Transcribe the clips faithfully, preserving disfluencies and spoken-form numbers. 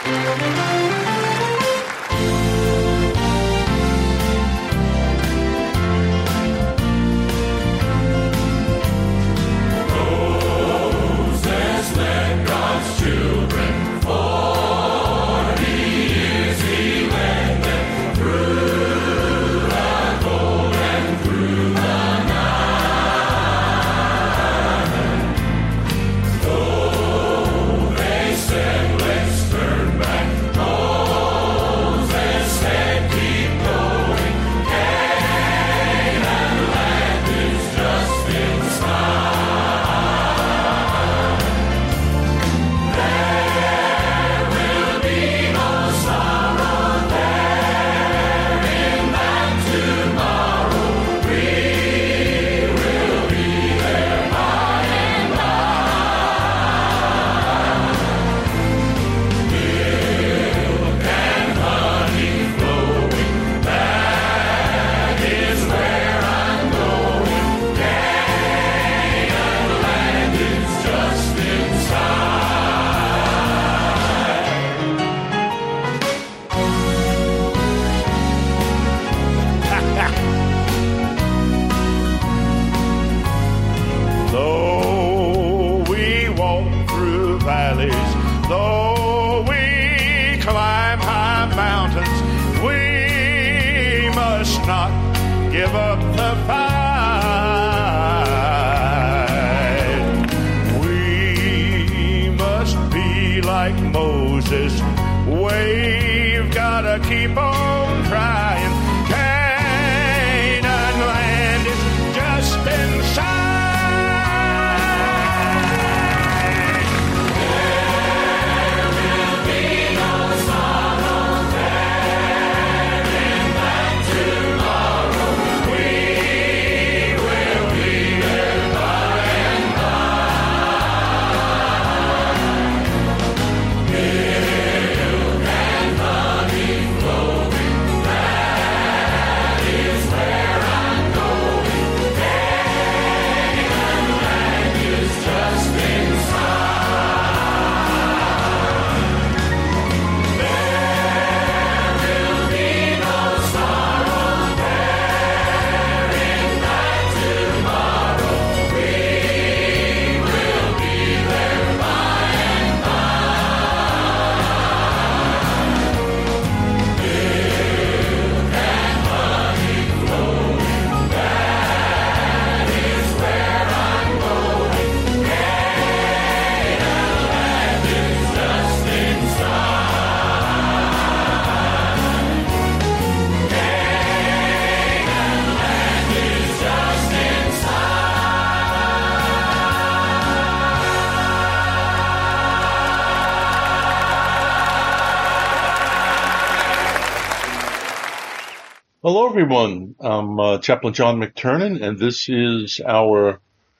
Hello, everyone. I'm uh, Chaplain John McTernan, and this is our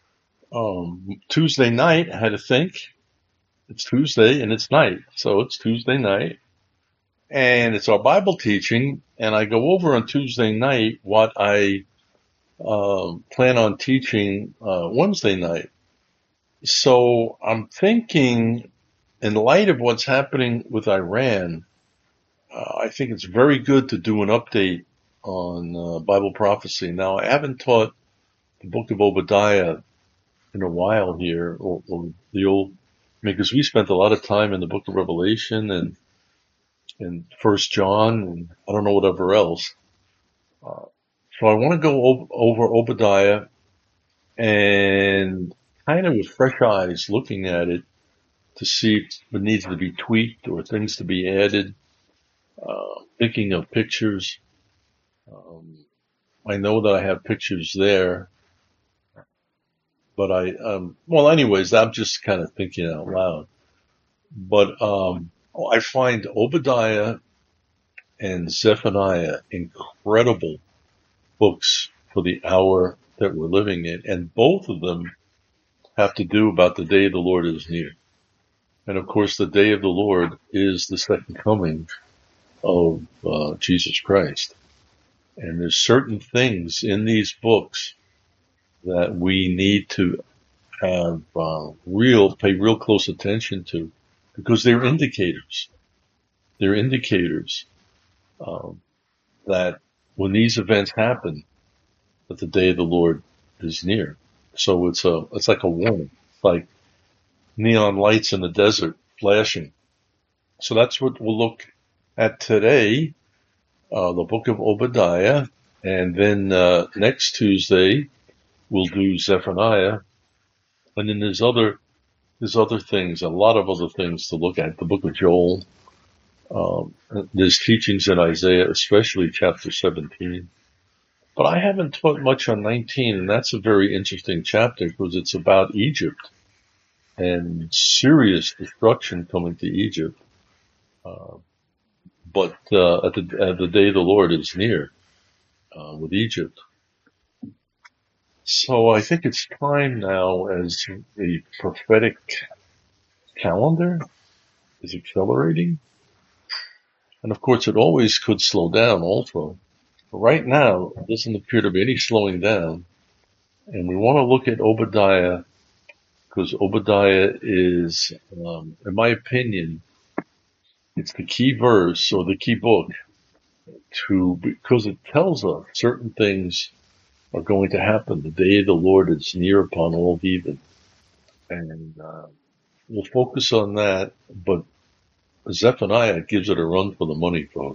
um, Tuesday night. I had to think. It's Tuesday, and it's night, so it's Tuesday night. And it's our Bible teaching, and I go over on Tuesday night what I uh, plan on teaching uh, Wednesday night. So I'm thinking, in light of what's happening with Iran, uh, I think it's very good to do an update on uh, Bible prophecy. Now, I haven't taught the book of Obadiah in a while here, or, or the old, I mean, because we spent a lot of time in the book of Revelation and and First John, and I don't know whatever else. Uh, so I want to go over, over Obadiah and kind of with fresh eyes looking at it to see if it needs to be tweaked or things to be added. Uh, thinking of pictures. Um, I know that I have pictures there, but I, um, well, anyways, I'm just kind of thinking out loud. But, um, I find Obadiah and Zephaniah incredible books for the hour that we're living in. And both of them have to do about the day of the Lord is near. And of course, the day of the Lord is the second coming of uh, Jesus Christ. And there's certain things in these books that we need to have uh, real, pay real close attention to, because they're indicators. they're indicators um, that when these events happen, that the day of the Lord is near. So it's a, it's like a warning. It's like neon lights in the desert flashing. So that's what we'll look at today, uh, the book of Obadiah. And then, uh, next Tuesday, we'll do Zephaniah. And then there's other, there's other things, a lot of other things to look at. The book of Joel. Um, there's teachings in Isaiah, especially chapter seventeen. But I haven't taught much on nineteen, and that's a very interesting chapter because it's about Egypt and serious destruction coming to Egypt. Uh, but uh, at the at the day of the Lord is near uh, with Egypt. So I think it's time now, as the prophetic calendar is accelerating. And of course, it always could slow down also. But right now, it doesn't appear to be any slowing down. And we want to look at Obadiah because Obadiah is, um, in my opinion, it's the key verse or the key book to, because it tells us certain things are going to happen. The day of the Lord is near upon all heathen. And uh, we'll focus on that, but Zephaniah gives it a run for the money, folks.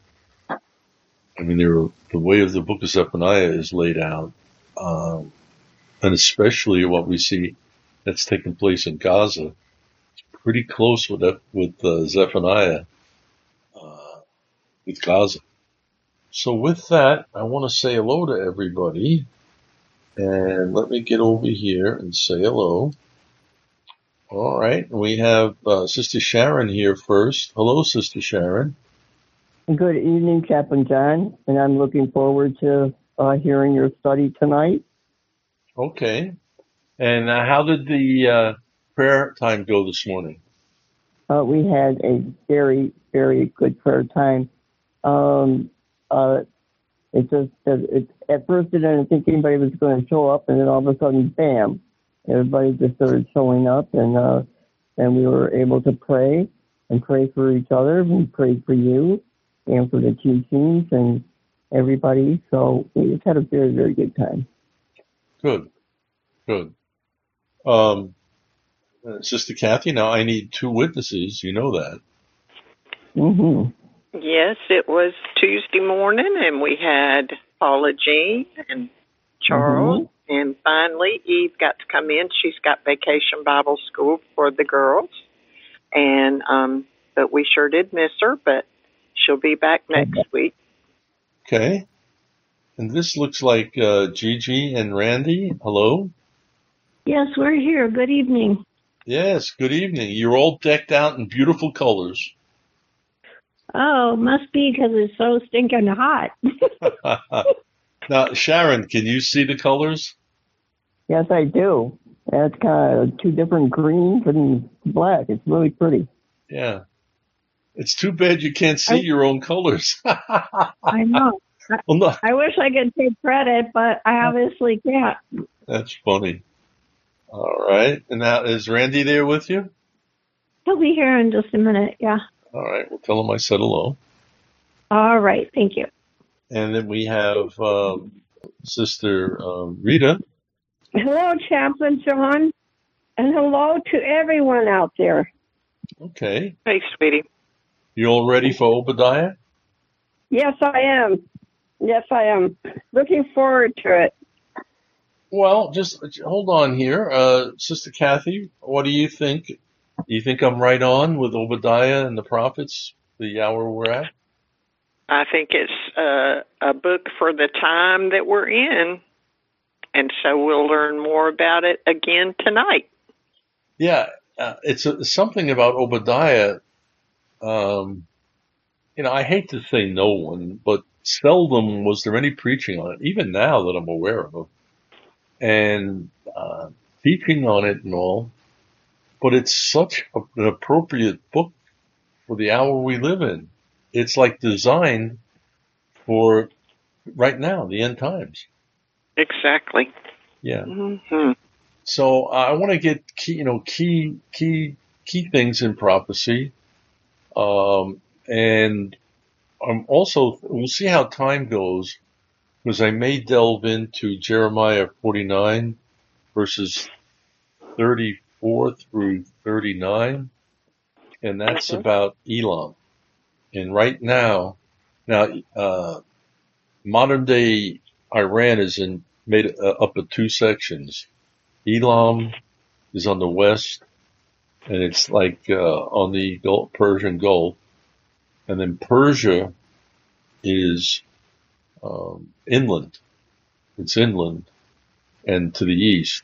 I mean, there, the way of the book of Zephaniah is laid out, um, and especially what we see that's taking place in Gaza, pretty close with that, with uh, Zephaniah, uh, with Gaza. So with that, I want to say hello to everybody, and let me get over here and say hello. All right, we have uh, Sister Sharon here first. Hello, Sister Sharon. Good evening, Chaplain John, and I'm looking forward to uh, hearing your study tonight. Okay. And uh, how did the uh, prayer time go this morning? Uh, we had a very, very good prayer time. Um, uh, it just, it, at first I didn't think anybody was going to show up, and then all of a sudden, bam, everybody just started showing up, and uh, and we were able to pray and pray for each other. We prayed for you and for the teachings and everybody. So we just had a very, very good time. Good, good. Um, uh, Sister Kathy, now I need two witnesses. You know that. Mm-hmm. Yes, it was Tuesday morning, and we had Paula Jean and Charles, mm-hmm. and finally Eve got to come in. She's got Vacation Bible School for the girls, and um, but we sure did miss her, but she'll be back next Okay. week. Okay. And this looks like uh, Gigi and Randy. Hello. Yes, we're here. Good evening. Yes, good evening. You're all decked out in beautiful colors. Oh, must be because it's so stinking hot. Now, Sharon, can you see the colors? Yes, I do. That's kind of two different greens and black. It's really pretty. Yeah. It's too bad you can't see I, your own colors. I know. Well, no. I wish I could take credit, but I obviously can't. That's funny. All right. And now, is Randy there with you? He'll be here in just a minute, yeah. All right. Well, tell him I said hello. All right. Thank you. And then we have um, Sister um, Rita. Hello, Chaplain John. And hello to everyone out there. Okay. Hey, sweetie. You all ready for Obadiah? Yes, I am. Yes, I am. Looking forward to it. Well, just hold on here. Uh, Sister Kathy, what do you think? Do you think I'm right on with Obadiah and the prophets, the hour we're at? I think it's uh, a book for the time that we're in, and so we'll learn more about it again tonight. Yeah, uh, it's a, something about Obadiah. Um, you know, I hate to say no one, but seldom was there any preaching on it, even now that I'm aware of, and uh, teaching on it and all. But it's such a, an appropriate book for the hour we live in. It's like designed for right now, the end times. Exactly. Yeah. Mm-hmm. So uh, I want to get key, you know, key, key, key things in prophecy. Um, and I'm also, we'll see how time goes, because I may delve into Jeremiah forty-nine, verses thirty-four through thirty-nine, and that's Mhm. about Elam. And right now, now, uh, modern day Iran is in, made uh, up of two sections. Elam is on the west, and it's like uh, on the Gulf, Persian Gulf, and then Persia is um, inland. It's inland and to the east.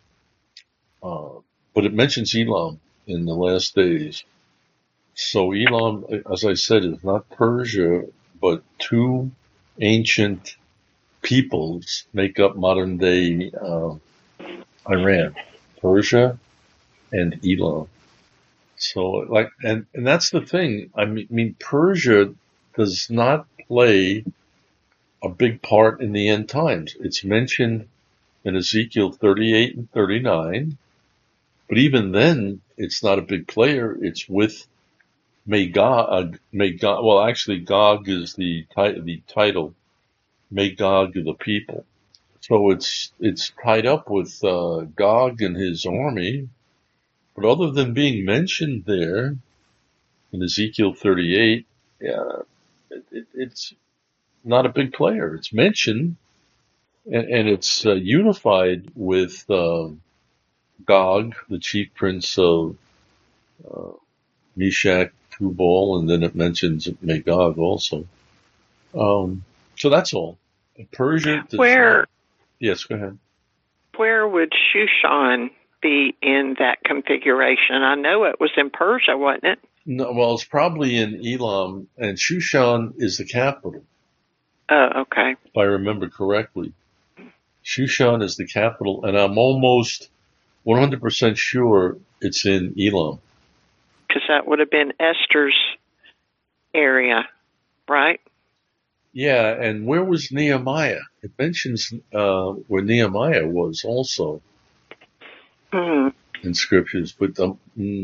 Uh, but it mentions Elam in the last days. So Elam, as I said, is not Persia, but two ancient peoples make up modern day uh, Iran, Persia and Elam. So like, and, and that's the thing. I mean, I mean, Persia does not play a big part in the end times. It's mentioned in Ezekiel thirty-eight and thirty-nine, but even then, it's not a big player. It's with Magog. Uh, Magog. Well, actually, Gog is the, ti- the title. Magog of the people. So it's it's tied up with uh, Gog and his army. But other than being mentioned there in Ezekiel thirty-eight, yeah, it, it, it's not a big player. It's mentioned, and, and it's uh, unified with uh, Gog, the chief prince of uh, Meshach, Tubal, and then it mentions Magog also. Um, so that's all. Persia does Where not. Yes, go ahead. where would Shushan be in that configuration? I know it was in Persia, wasn't it? No, well, it's probably in Elam, and Shushan is the capital, Oh, okay. if I remember correctly. Shushan is the capital, and I'm almost one hundred percent sure it's in Elam. Because that would have been Esther's area, right? Yeah, and where was Nehemiah? It mentions uh, where Nehemiah was also Hmm. in scriptures, but I'm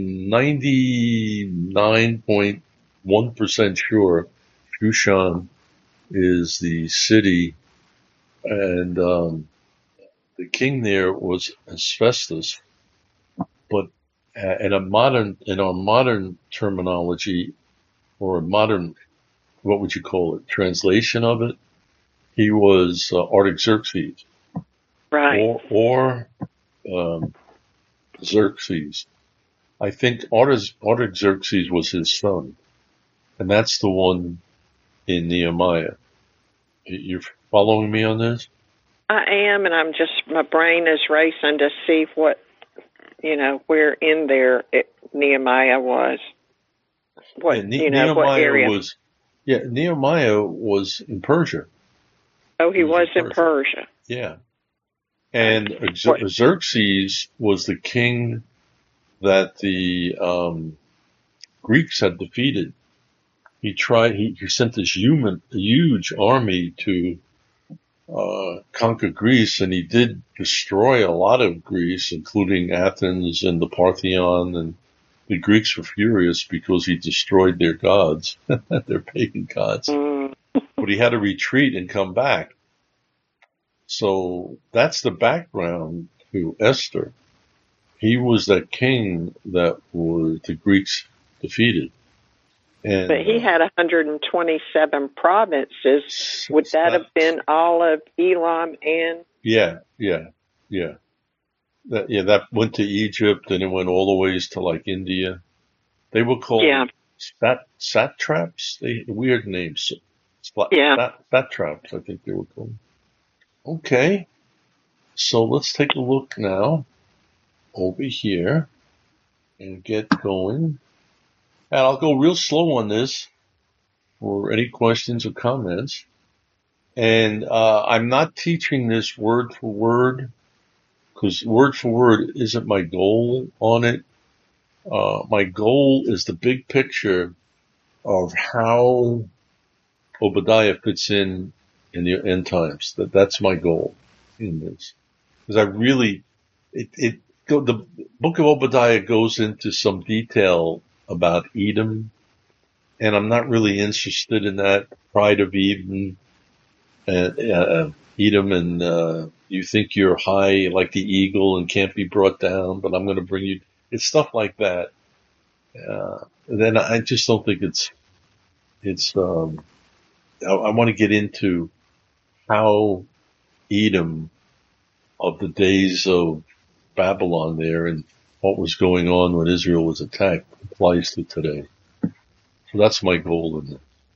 ninety-nine point one percent sure Shushan is the city, and um, the king there was Asbestos. But uh, in a modern, in our modern terminology, or a modern, what would you call it, translation of it, he was uh, Artaxerxes, Right. or or um, Xerxes. I think Artax- Artaxerxes was his son, and that's the one in Nehemiah. You're following me on this? I am, and I'm just, my brain is racing to see what, you know, where in there it, Nehemiah was. What, Yeah, ne- you know, what Nehemiah area? was. Yeah, Nehemiah was in Persia. Oh, he, He was, in in Persia. Persia. Yeah, and What? Xer- Xerxes was the king that the um, Greeks had defeated. He tried. He, he sent this human, huge army to uh, conquer Greece, and he did destroy a lot of Greece, including Athens and the Parthenon. And the Greeks were furious because he destroyed their gods, their pagan gods. Mm. But he had to retreat and come back. So that's the background to Esther. He was that king that was the Greeks defeated. And, But he uh, had one hundred twenty-seven provinces. Would that have been all of Elam and? Yeah, yeah, yeah. That, yeah, that went to Egypt, and it went all the ways to like India. They were called Yeah. sat, satraps. They weird names. Sat, Yeah. sat, satraps, I think they were called. Okay, so let's take a look now over here and get going. And I'll go real slow on this for any questions or comments. And uh, I'm not teaching this word for word, because word for word isn't my goal on it. Uh, my goal is the big picture of how Obadiah fits in in the end times. That that's my goal in this, because I really it it go, the book of Obadiah goes into some detail about Edom and I'm not really interested in that pride of Eden, and uh, Edom, and uh, you think you're high like the eagle and can't be brought down, but I'm going to bring you. It's stuff like that. Uh, then I just don't think it's it's. Um, I, I want to get into how Edom of the days of Babylon there and what was going on when Israel was attacked applies to today. So that's my goal in it.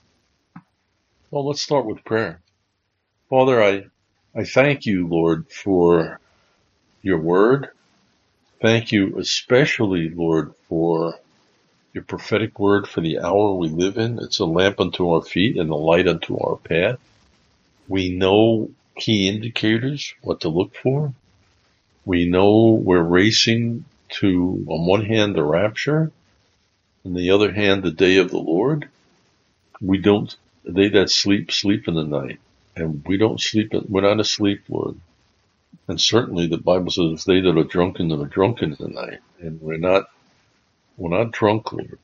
Well, let's start with prayer. Father, I, I thank you, Lord, for your word. Thank you especially, Lord, for your prophetic word for the hour we live in. It's a lamp unto our feet and a light unto our path. We know key indicators, what to look for. We know we're racing to, on one hand, the rapture, on the other hand, the day of the Lord. We don't, they that sleep, sleep in the night. And we don't sleep, we're not asleep, Lord. And certainly the Bible says they that are drunken are drunken in the night. And we're not, we're not drunk, Lord.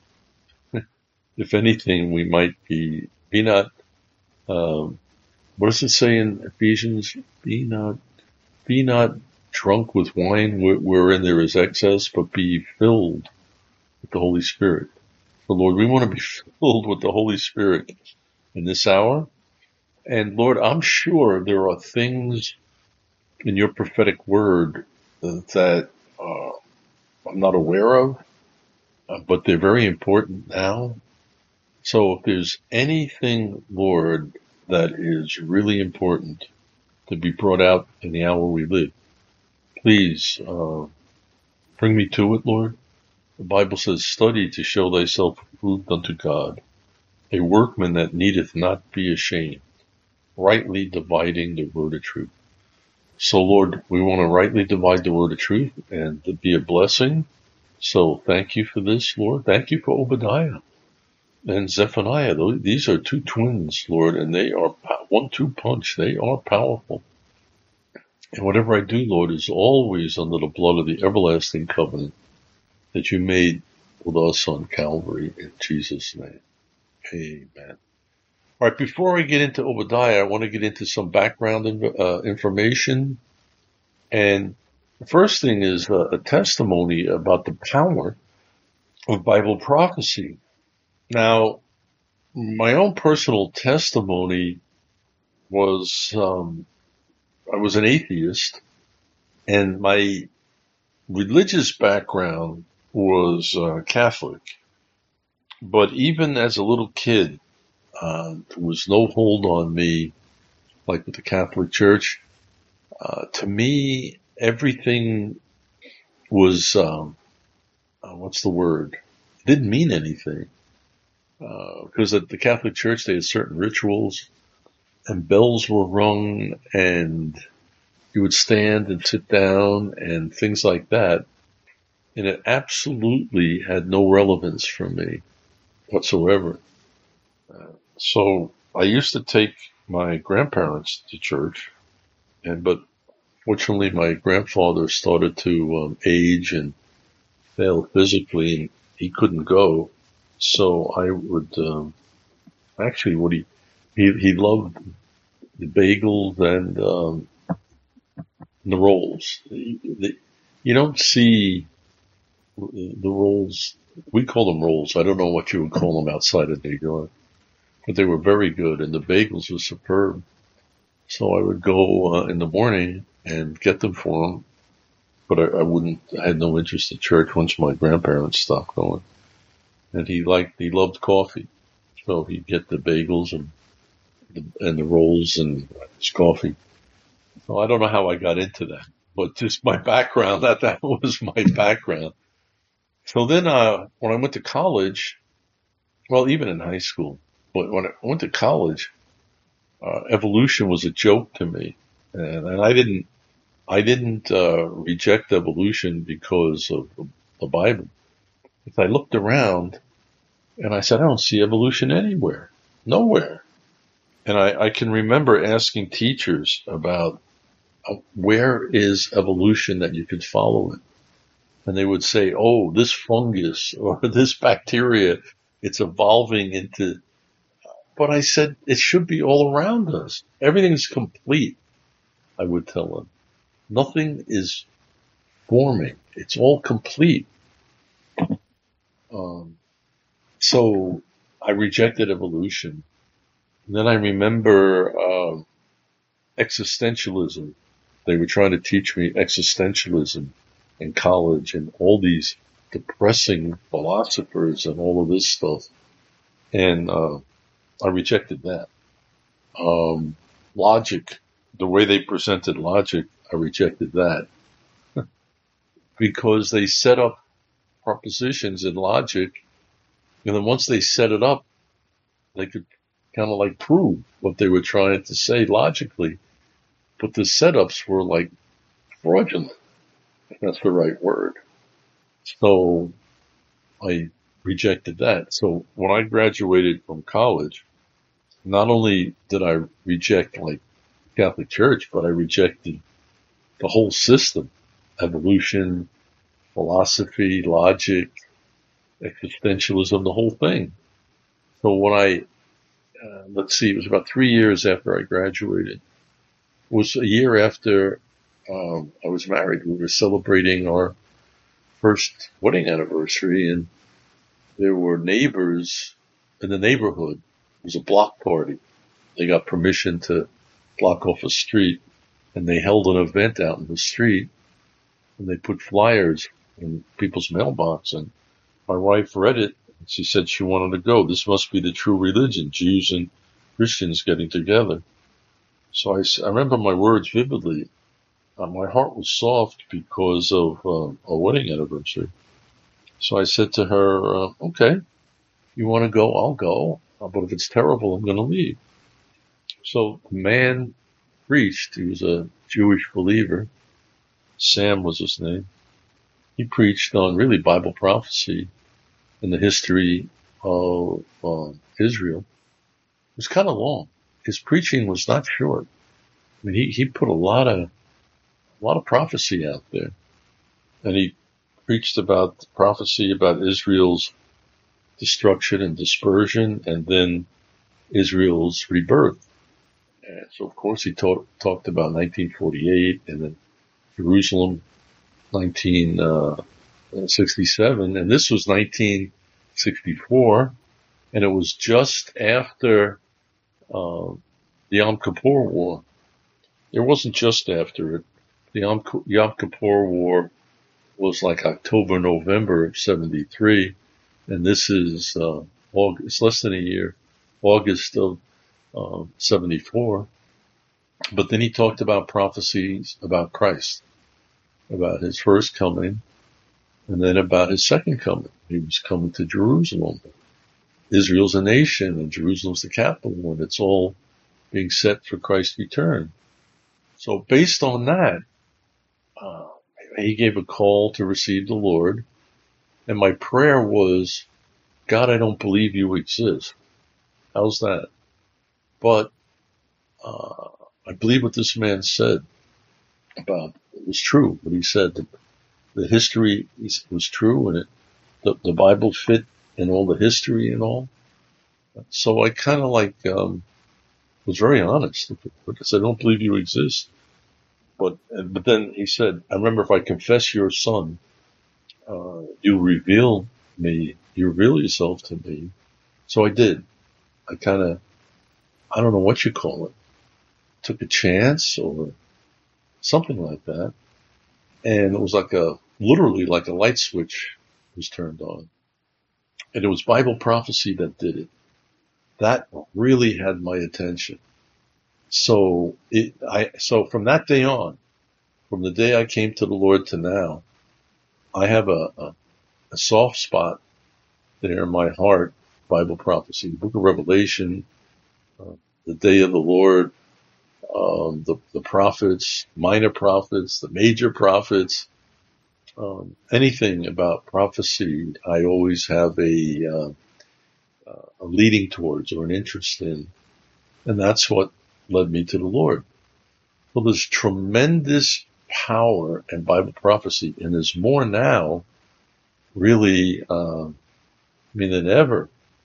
If anything, we might be, be not, um, what does it say in Ephesians? Be not, be not drunk with wine wherein there is excess, but be filled with the Holy Spirit. So Lord, we want to be filled with the Holy Spirit in this hour. And Lord, I'm sure there are things in your prophetic word that uh, I'm not aware of, uh, but they're very important now. So if there's anything, Lord, that is really important to be brought out in the hour we live, please uh, bring me to it, Lord. The Bible says, study to show thyself approved unto God, a workman that needeth not be ashamed, rightly dividing the word of truth. So, Lord, we want to rightly divide the word of truth and to be a blessing. So thank you for this, Lord. Thank you for Obadiah and Zephaniah. These are two twins, Lord, and they are one two punch. They are powerful. And whatever I do, Lord, is always under the blood of the everlasting covenant that you made with us on Calvary, in Jesus' name. Amen. All right, before I get into Obadiah, I want to get into some background uh, information. And the first thing is uh, a testimony about the power of Bible prophecy. Now, my own personal testimony was, um, I was an atheist, and my religious background was uh, Catholic. But even as a little kid, uh, there was no hold on me, like with the Catholic Church. Uh, to me, everything was, um, uh, what's the word? It didn't mean anything. Uh, because at the Catholic Church, they had certain rituals, and bells were rung, and you would stand and sit down, and things like that. And it absolutely had no relevance for me whatsoever. Uh, so I used to take my grandparents to church, and but fortunately my grandfather started to um, age and fail physically, and he couldn't go. So I would um, actually what he he he loved the bagels and um, the rolls. The, the, you don't see the rolls. We call them rolls. I don't know what you would call them outside of New York, but they were very good, and the bagels were superb. So I would go uh, in the morning and get them for him, but I, I wouldn't. I had no interest in church once my grandparents stopped going. And he liked, he loved coffee, so he'd get the bagels and the, and the rolls and his coffee. So I don't know how I got into that, but just my background. That that was my background. So then, uh, when I went to college, well, even in high school, but when I went to college, uh, evolution was a joke to me, and, and I didn't, I didn't uh, reject evolution because of the Bible. If I looked around and I said, I don't see evolution anywhere, nowhere. And I, I can remember asking teachers about uh, where is evolution that you could follow it. And they would say, oh, this fungus or this bacteria It's evolving into, but I said, it should be all around us. Everything's complete, I would tell them. Nothing is forming. It's all complete. Um, so I rejected evolution. And then I remember um, existentialism. They were trying to teach me existentialism in college and all these depressing philosophers and all of this stuff. And uh, I rejected that. Um, logic, the way they presented logic, I rejected that. Because they set up propositions in logic, and then once they set it up, they could kind of like prove what they were trying to say logically. But the setups were like fraudulent, if that's the right word. So I rejected that. So when I graduated from college, not only did I reject like Catholic Church, but I rejected the whole system, evolution, philosophy, logic, existentialism, the whole thing. So when I, uh, let's see, it was about three years after I graduated. It was a year after um, I was married. We were celebrating our first wedding anniversary, and there were neighbors in the neighborhood. It was a block party. They got permission to block off a street, and they held an event out in the street, and they put flyers in people's mailbox, and my wife read it, and she said she wanted to go. This must be the true religion, Jews and Christians getting together. So I, I remember my words vividly. Uh, my heart was soft because of uh, a wedding anniversary. So I said to her, uh, okay, you want to go, I'll go. Uh, but if it's terrible, I'm going to leave. So the man preached. He was a Jewish believer. Sam was his name. He preached on really Bible prophecy in the history of uh, Israel. It was kind of long. His preaching was not short. I mean, he, he put a lot of, a lot of prophecy out there. And he preached about prophecy about Israel's destruction and dispersion, and then Israel's rebirth. And so, of course, he talk, talked about nineteen forty-eight and then Jerusalem, nineteen sixty-seven, and this was nineteen sixty-four, and it was just after uh, the Yom Kippur War. It wasn't just after it. The Yom, Yom Kippur War was like October, November of seventy-three, and this is uh, August, it's less than a year, August of uh, seventy-four. But then he talked about prophecies about Christ, about his first coming, and then about his second coming. He was coming to Jerusalem. Israel's a nation, and Jerusalem's the capital, and it's all being set for Christ's return. So based on that, uh, he gave a call to receive the Lord, and my prayer was, God, I don't believe you exist. How's that? But uh, I believe what this man said about it was true. What he said, the, the history was true, and it, the, the Bible fit in all the history and all. So I kind of like um, was very honest because I don't believe you exist. But but then he said, I remember if I confess your son, uh, you reveal me, you reveal yourself to me. So I did. I kind of, I don't know what you call it, took a chance or something like that. And it was like a, literally like a light switch was turned on. And it was Bible prophecy that did it. That really had my attention. So it, I, so from that day on, from the day I came to the Lord to now, I have a, a, a soft spot there in my heart, Bible prophecy, the book of Revelation, uh, the day of the Lord, um, the, the prophets, minor prophets, the major prophets, um, anything about prophecy, I always have a, uh, a leading towards or an interest in. And that's what led me to the Lord. Well, there's tremendous power in Bible prophecy, and there's more now, really, uh, I mean, than ever,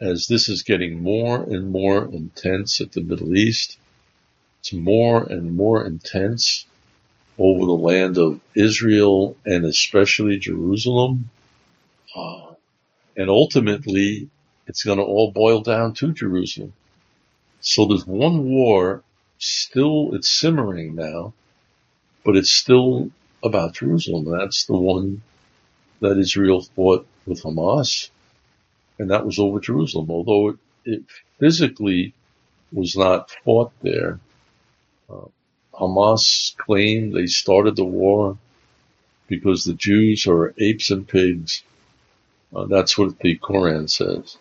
as this is getting more and more intense at the Middle East. It's more and more intense over the land of Israel and especially Jerusalem. Uh, and ultimately, it's going to all boil down to Jerusalem. So there's one war still, it's simmering now, but it's still about Jerusalem. That's the one that Israel fought with Hamas, and that was over Jerusalem. Although it, it physically was not fought there, uh, Hamas claimed they started the war because the Jews are apes and pigs. Uh, that's what the Quran says.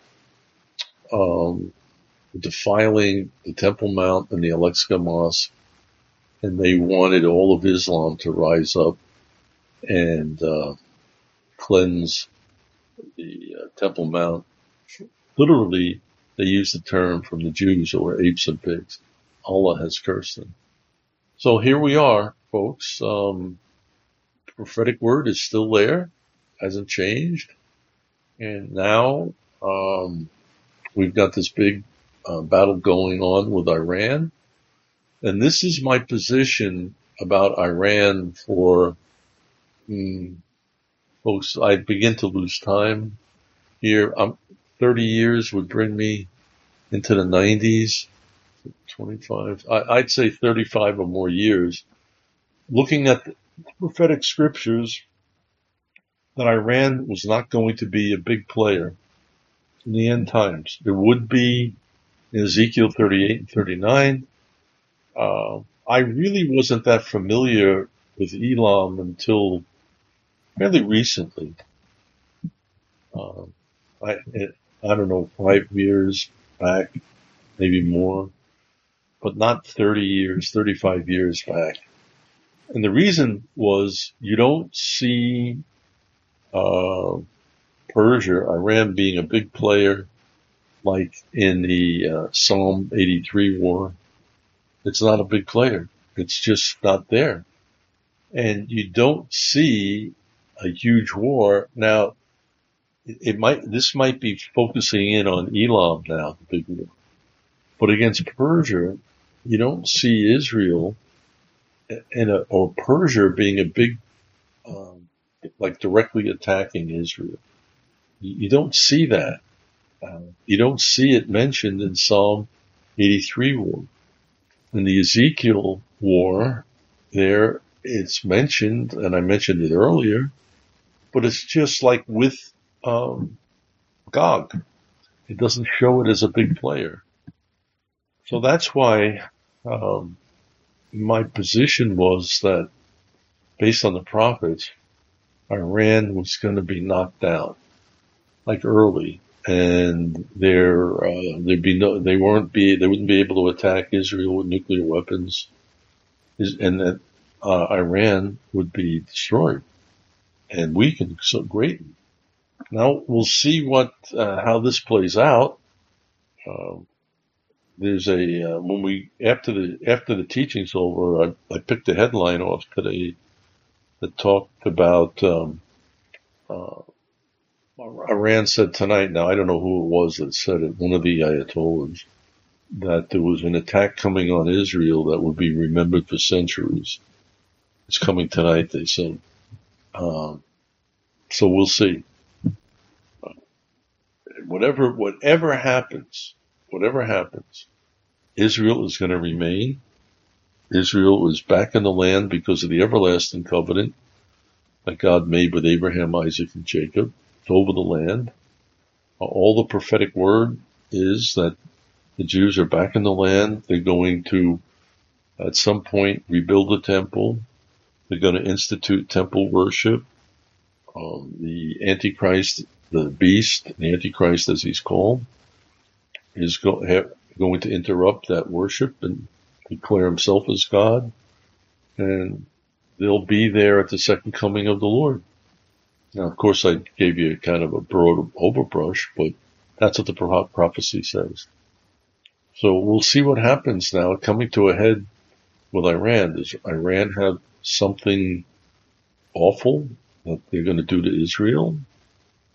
Um, defiling the Temple Mount and the Al-Aqsa Mosque, and they wanted all of Islam to rise up and uh, cleanse the uh, Temple Mount. Literally, they used the term from the Jews who were apes and pigs. Allah has cursed them. So here we are, folks. Um, prophetic word is still there, hasn't changed. And now um, we've got this big uh, battle going on with Iran. And this is my position about Iran for, hmm, folks, I begin to lose time here. I'm, thirty years would bring me into the nineties, twenty-five, I, I'd say thirty-five or more years, looking at the prophetic scriptures that Iran was not going to be a big player in the end times. There would be in Ezekiel thirty-eight and thirty-nine. Uh, I really wasn't that familiar with Elam until fairly recently. Uh, I, I don't know, five years back, maybe more, but not thirty years, thirty-five years back. And the reason was you don't see uh, Persia, Iran being a big player like in the uh, Psalm eighty-three war. It's not a big player. It's just not there. And you don't see a huge war. Now, it might, this might be focusing in on Elam now, the big war. But against Persia, you don't see Israel and a, or Persia being a big, um, like directly attacking Israel. You, you don't see that. Uh, you don't see it mentioned in Psalm eighty-three war. In the Ezekiel war, there it's mentioned, and I mentioned it earlier, but it's just like with um, Gog. It doesn't show it as a big player. So that's why um, my position was that, based on the prophets, Iran was going to be knocked down, like early. And there, uh, there'd be no, they weren't be, they wouldn't be able to attack Israel with nuclear weapons, and that uh, Iran would be destroyed and weakened so greatly. Now we'll see what, uh, how this plays out. Um, there's a uh, when we after the after the teaching's over, I, I picked a headline off today that talked about. Um, uh, Iran said tonight, now I don't know who it was that said it, one of the Ayatollahs, that there was an attack coming on Israel that would be remembered for centuries. It's coming tonight, they said. Um, so we'll see. Whatever, whatever happens, whatever happens, Israel is going to remain. Israel is back in the land because of the everlasting covenant that God made with Abraham, Isaac, and Jacob. It's over the land. All the prophetic word is that the Jews are back in the land. They're going to, at some point, rebuild the temple. They're going to institute temple worship. Um, the Antichrist, the beast, the Antichrist as he's called, is go, ha, going to interrupt that worship and declare himself as God. And they'll be there at the second coming of the Lord. Now, of course, I gave you kind of a broad overbrush, but that's what the prophecy says. So we'll see what happens now. Coming to a head with Iran. Does Iran have something awful that they're going to do to Israel?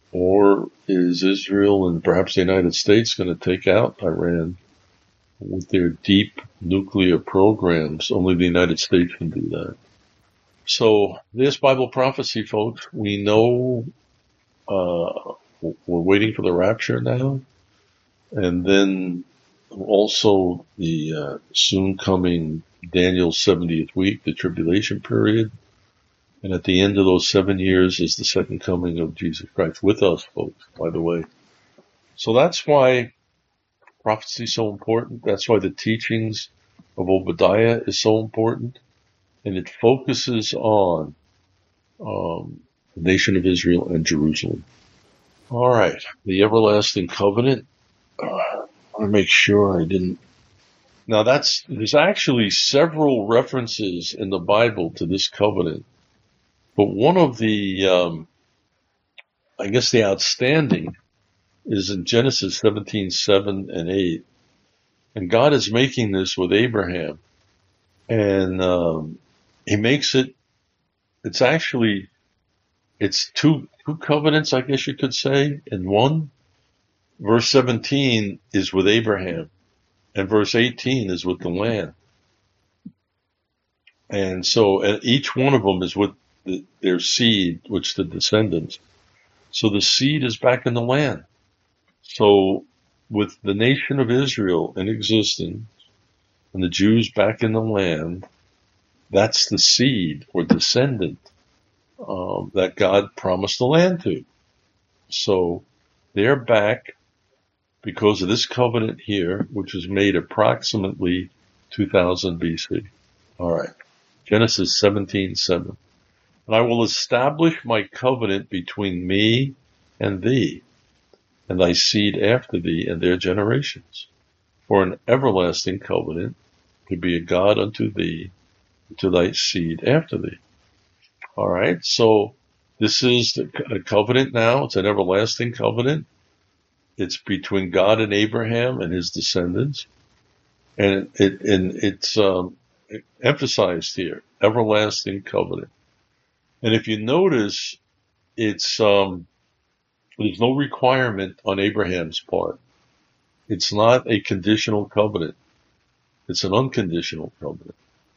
Or is Israel and perhaps the United States going to take out Iran with their deep nuclear programs? Only the United States can do that. So there's Bible prophecy, folks. We know uh, we're waiting for the rapture now. And then also the uh, soon coming Daniel's seventieth week, the tribulation period. And at the end of those seven years is the second coming of Jesus Christ with us, folks, by the way. So that's why prophecy is so important. That's why the teachings of Obadiah is so important. And it focuses on um, the nation of Israel and Jerusalem. All right, the everlasting covenant. Uh, I want to make sure I didn't. Now that's, there's actually several references in the Bible to this covenant. But one of the, um, I guess the outstanding is in Genesis seventeen, seven and eight. And God is making this with Abraham. And um, he makes it, it's actually, it's two, two covenants, I guess you could say, in one. Verse seventeen is with Abraham. And verse eighteen is with the land. And so and each one of them is with the, their seed, which the descendants. So the seed is back in the land. So with the nation of Israel in existence and the Jews back in the land, that's the seed or descendant um, that God promised the land to. So they're back because of this covenant here, which was made approximately two thousand B C. All right. Genesis seventeen, seven. And I will establish my covenant between me and thee, and thy seed after thee and their generations, for an everlasting covenant to be a God unto thee, to thy seed after thee. All right. So this is a covenant now. It's an everlasting covenant. It's between God and Abraham and his descendants. And it, and it's, um, emphasized here, everlasting covenant. And if you notice, it's, um, there's no requirement on Abraham's part. It's not a conditional covenant. It's an unconditional covenant.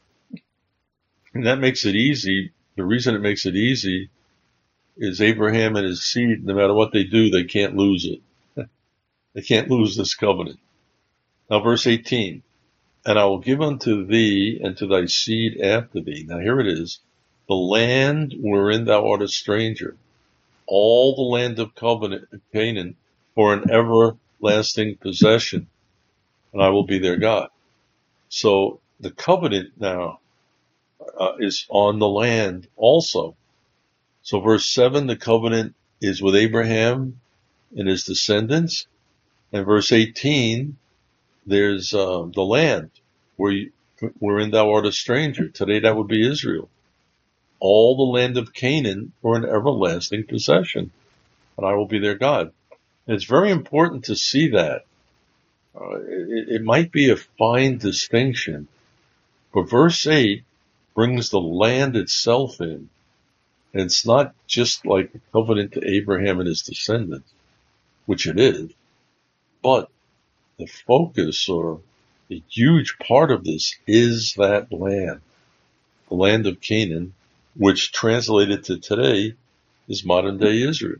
And that makes it easy. The reason it makes it easy is Abraham and his seed, no matter what they do, they can't lose it. They can't lose this covenant. Now, verse eighteen, and I will give unto thee and to thy seed after thee. Now, here it is. The land wherein thou art a stranger, all the land of covenant of Canaan, for an everlasting possession, and I will be their God. So the covenant now uh, is on the land also. So verse seven, the covenant is with Abraham and his descendants. And verse eighteen, there's uh, the land where you, wherein thou art a stranger. Today that would be Israel. All the land of Canaan for an everlasting possession, and I will be their God. And it's very important to see that. Uh, it, it might be a fine distinction, but verse eight brings the land itself in. And it's not just like the covenant to Abraham and his descendants, which it is, but the focus or a huge part of this is that land, the land of Canaan, which translated to today is modern day Israel.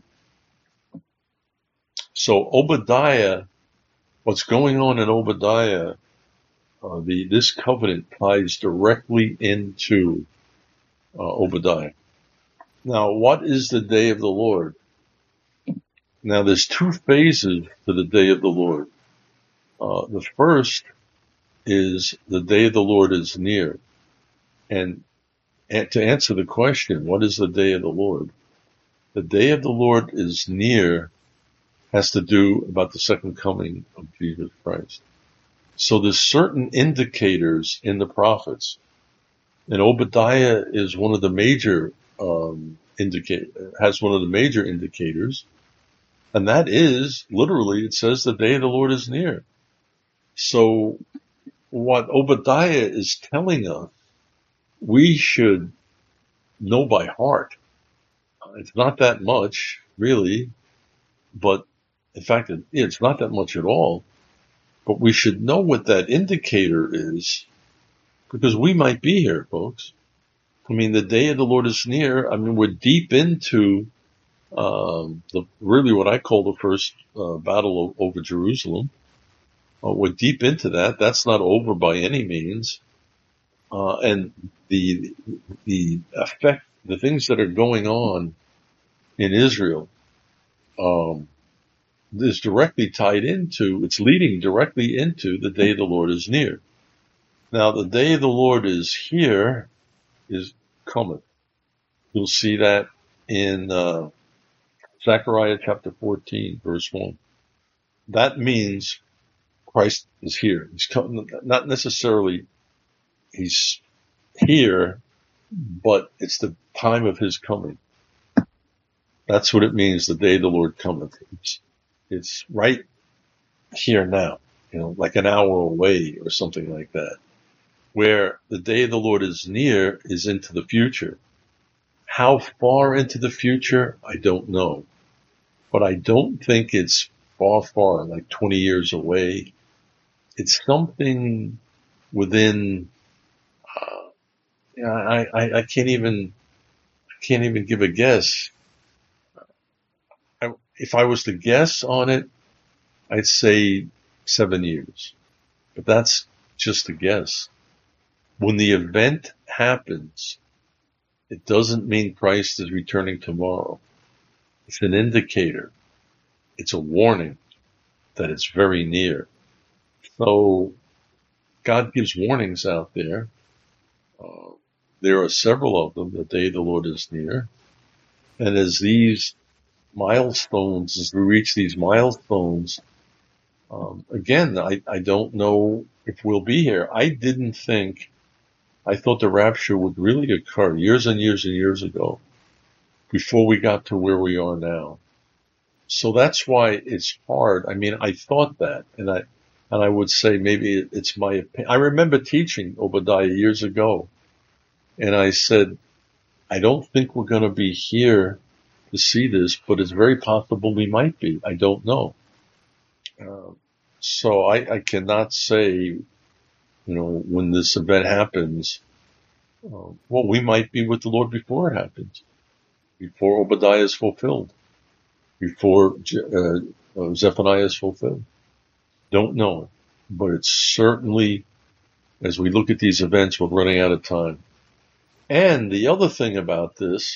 So Obadiah, what's going on in Obadiah, uh, the, this covenant ties directly into uh, Obadiah. Now, what is the day of the Lord? Now, there's two phases to the day of the Lord. Uh, the first is the day of the Lord is near. And, and to answer the question, what is the day of the Lord? The day of the Lord is near has to do about the second coming of Jesus Christ. So there's certain indicators in the prophets. And Obadiah is one of the major, um, indicate, has one of the major indicators. And that is, literally, it says the day of the Lord is near. So what Obadiah is telling us, we should know by heart. It's not that much, really. but in fact, it, it's not that much at all. But we should know what that indicator is, because we might be here, folks. I mean, the day of the Lord is near. I mean, we're deep into um, the really what I call the first uh, battle over Jerusalem. Uh, we're deep into that. That's not over by any means. Uh, and the the effect, the things that are going on in Israel, um, is directly tied into, it's leading directly into the day of the Lord is near. Now, the day of the Lord is here, is cometh. You'll see that in uh, Zechariah chapter fourteen, verse one. That means Christ is here. He's coming, not necessarily he's here, but it's the time of his coming. That's what it means, the day of the Lord cometh. It's, it's right here now, you know, like an hour away or something like that. Where the day of the Lord is near is into the future. How far into the future, I don't know. But I don't think it's far, far, like twenty years away. It's something within, uh, yeah, I, I, I can't even, I can't even give a guess. I, if I was to guess on it, I'd say seven years. But that's just a guess. When the event happens, it doesn't mean Christ is returning tomorrow. It's an indicator. It's a warning that it's very near. So God gives warnings out there. Uh, there are several of them. The day of the Lord is near. And as these milestones, as we reach these milestones, um, again, I, I don't know if we'll be here. I didn't think, I thought the rapture would really occur years and years and years ago before we got to where we are now. So that's why it's hard. I mean, I thought that, and I, and I would say maybe it's my opinion. I remember teaching Obadiah years ago, and I said, I don't think we're going to be here to see this, but it's very possible we might be. I don't know. Uh, so I, I cannot say, you know, when this event happens, uh, well, we might be with the Lord before it happens, before Obadiah is fulfilled, before uh, uh, Zephaniah is fulfilled. Don't know, but it's certainly, as we look at these events, we're running out of time. And the other thing about this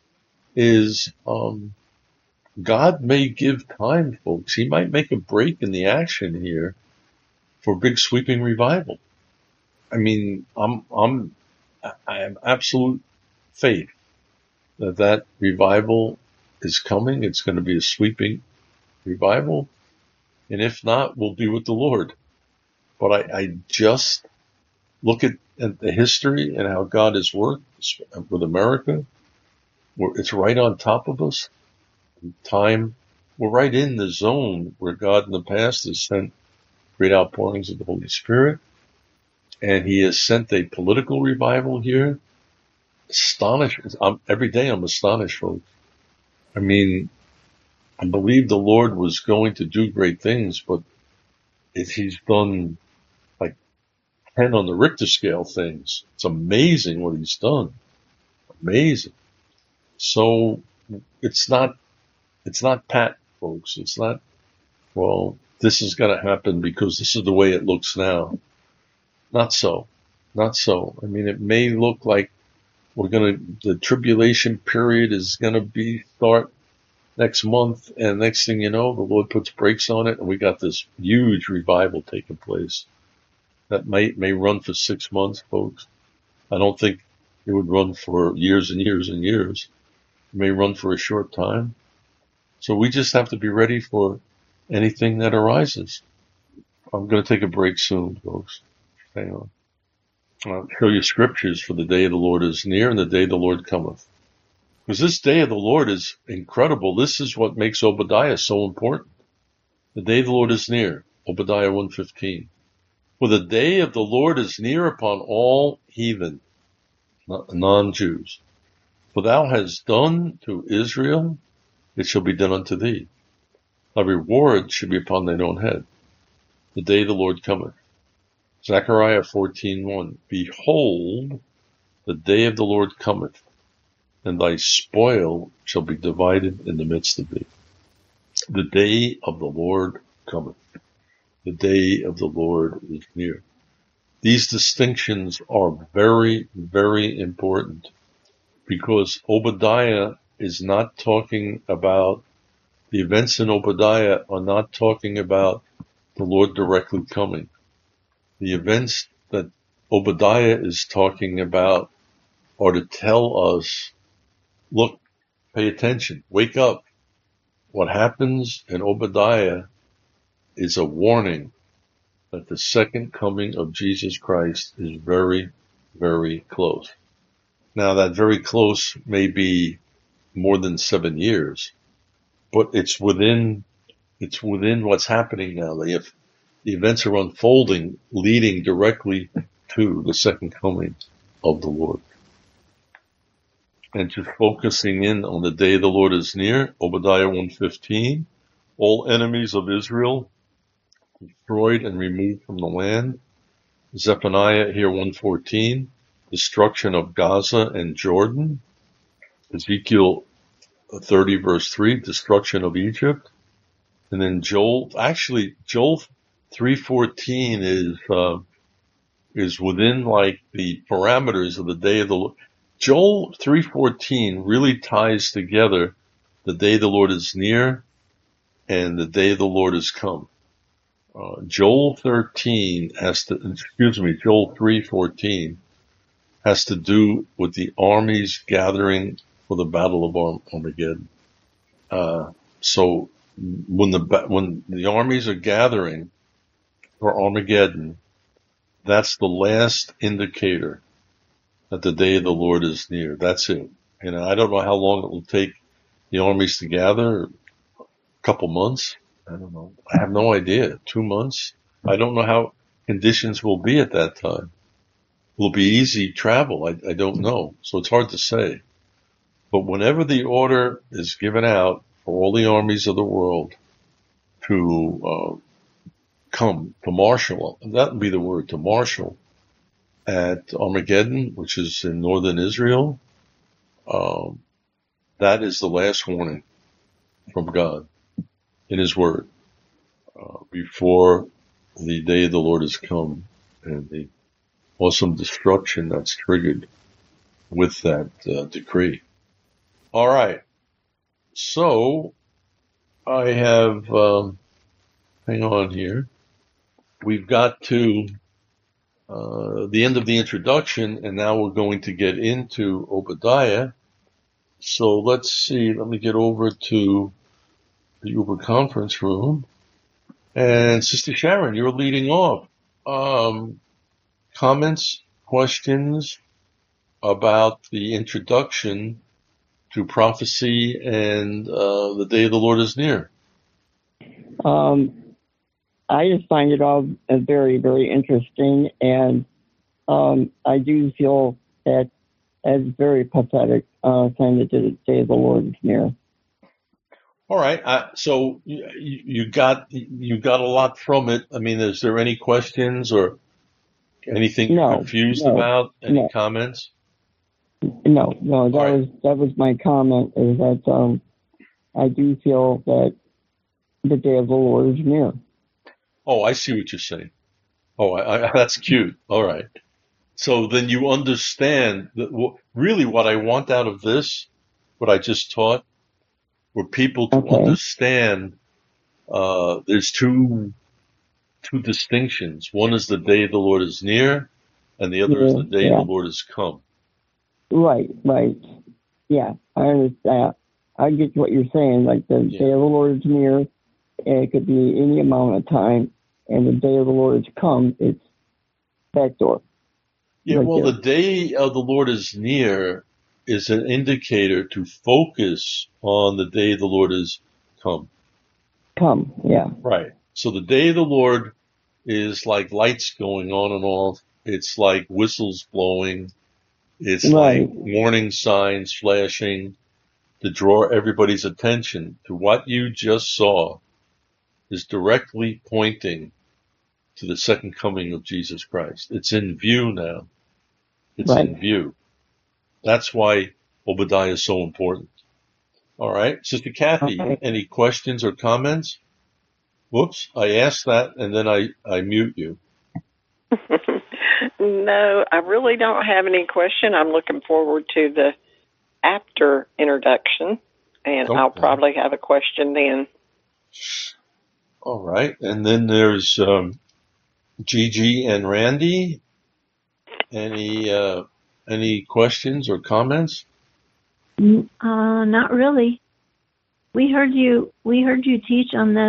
is um, God may give time, folks. He might make a break in the action here for big sweeping revival. I mean, I'm, I'm, I have absolute faith that that revival is coming. It's going to be a sweeping revival. And if not, we'll be with the Lord. But I, I just look at, at the history and how God has worked with America. We're, it's right on top of us. Time, we're right in the zone where God in the past has sent great outpourings of the Holy Spirit. And he has sent a political revival here. Astonished. I'm, every day I'm astonished, folks. I mean, I believe the Lord was going to do great things, but if he's done like ten on the Richter scale things, it's amazing what he's done. Amazing. So it's not, it's not pat, folks. It's not, well, this is going to happen because this is the way it looks now. Not so. Not so. I mean, it may look like we're going to, the tribulation period is going to be start next month, and next thing you know, the Lord puts brakes on it, and we got this huge revival taking place that may, may run for six months, folks. I don't think it would run for years and years and years. It may run for a short time. So we just have to be ready for anything that arises. I'm going to take a break soon, folks. Hang on. I'll show you scriptures for the day of the Lord is near and the day the Lord cometh. Because this day of the Lord is incredible. This is what makes Obadiah so important. The day of the Lord is near. Obadiah one fifteen. For the day of the Lord is near upon all heathen, non-Jews. For thou hast done to Israel, it shall be done unto thee. thy reward should be upon thine own head. The day the Lord cometh. Zechariah fourteen one. Behold, the day of the Lord cometh, and thy spoil shall be divided in the midst of thee. The day of the Lord cometh. The day of the Lord is near. These distinctions are very, very important, because Obadiah is not talking about, the events in Obadiah are not talking about the Lord directly coming. The events that Obadiah is talking about are to tell us, look, pay attention, wake up. What happens in Obadiah is a warning that the second coming of Jesus Christ is very, very close. Now, that very close may be more than seven years, but it's within, it's within what's happening now. If the events are unfolding, leading directly to the second coming of the Lord. And just focusing in on the day the Lord is near, Obadiah one fifteen, all enemies of Israel destroyed and removed from the land. Zephaniah here one fourteen, destruction of Gaza and Jordan. Ezekiel thirty verse three, destruction of Egypt. And then Joel, actually Joel three fourteen is, uh, is within like the parameters of the day of the Lord. Joel three fourteen really ties together the day the Lord is near and the day the Lord is come. Uh, Joel thirteen has to, excuse me, Joel three fourteen has to do with the armies gathering for the battle of Armageddon. Uh, so when the, when the armies are gathering for Armageddon, that's the last indicator that the day of the Lord is near. That's it. You know, I don't know how long it will take the armies to gather. A couple months. I don't know. I have no idea. Two months. I don't know how conditions will be at that time. Will it be easy travel? I, I don't know. So it's hard to say. But whenever the order is given out for all the armies of the world to uh, come, to marshal, that would be the word, to marshal, at Armageddon, which is in northern Israel, um, that is the last warning from God in His Word uh, before the day of the Lord has come and the awesome destruction that's triggered with that uh, decree. All right. So I have, um, hang on here. We've got to Uh, the end of the introduction, and now we're going to get into Obadiah. So let's see, let me get over to the Uber conference room. And Sister Sharon, you're leading off. Um, comments, questions about the introduction to prophecy and uh, the day of the Lord is near? Um, I just find it all uh, very, very interesting, and um, I do feel that it's very pathetic, uh, saying that the day of the Lord is near. All right. Uh, so you, you got you got a lot from it. I mean, is there any questions or anything No, you're confused no, about? Any no. comments? No, no, that All right. was that was my comment. Is that um, I do feel that the day of the Lord is near. Oh, I see what you're saying. Oh, I, I, that's cute. All right. So then you understand that w- really what I want out of this, what I just taught, were people to Okay. understand uh, there's two two distinctions. One is the day the Lord is near, and the other is Yeah, the day yeah. the Lord is come. Right, right. Yeah, I understand. I get what you're saying. Like the Yeah. day of the Lord is near, and it could be any amount of time, and the day of the Lord is come, it's that door. Yeah, Right well, there. the day of the Lord is near is an indicator to focus on the day the Lord is come. Come, yeah. Right. So the day of the Lord is like lights going on and off. It's like whistles blowing. It's Right. like warning signs flashing to draw everybody's attention to what you just saw is directly pointing to the second coming of Jesus Christ. It's in view now. It's Right. in view. That's why Obadiah is so important. All right. Sister Kathy, Okay. any questions or comments? Whoops, I asked that and then I, I mute you. No, I really don't have any question. I'm looking forward to the after introduction, and Okay. I'll probably have a question then. All right. And then there's um, Gigi and Randy. Any uh, any questions or comments? Mm, Uh, not really. We heard you. We heard you teach on this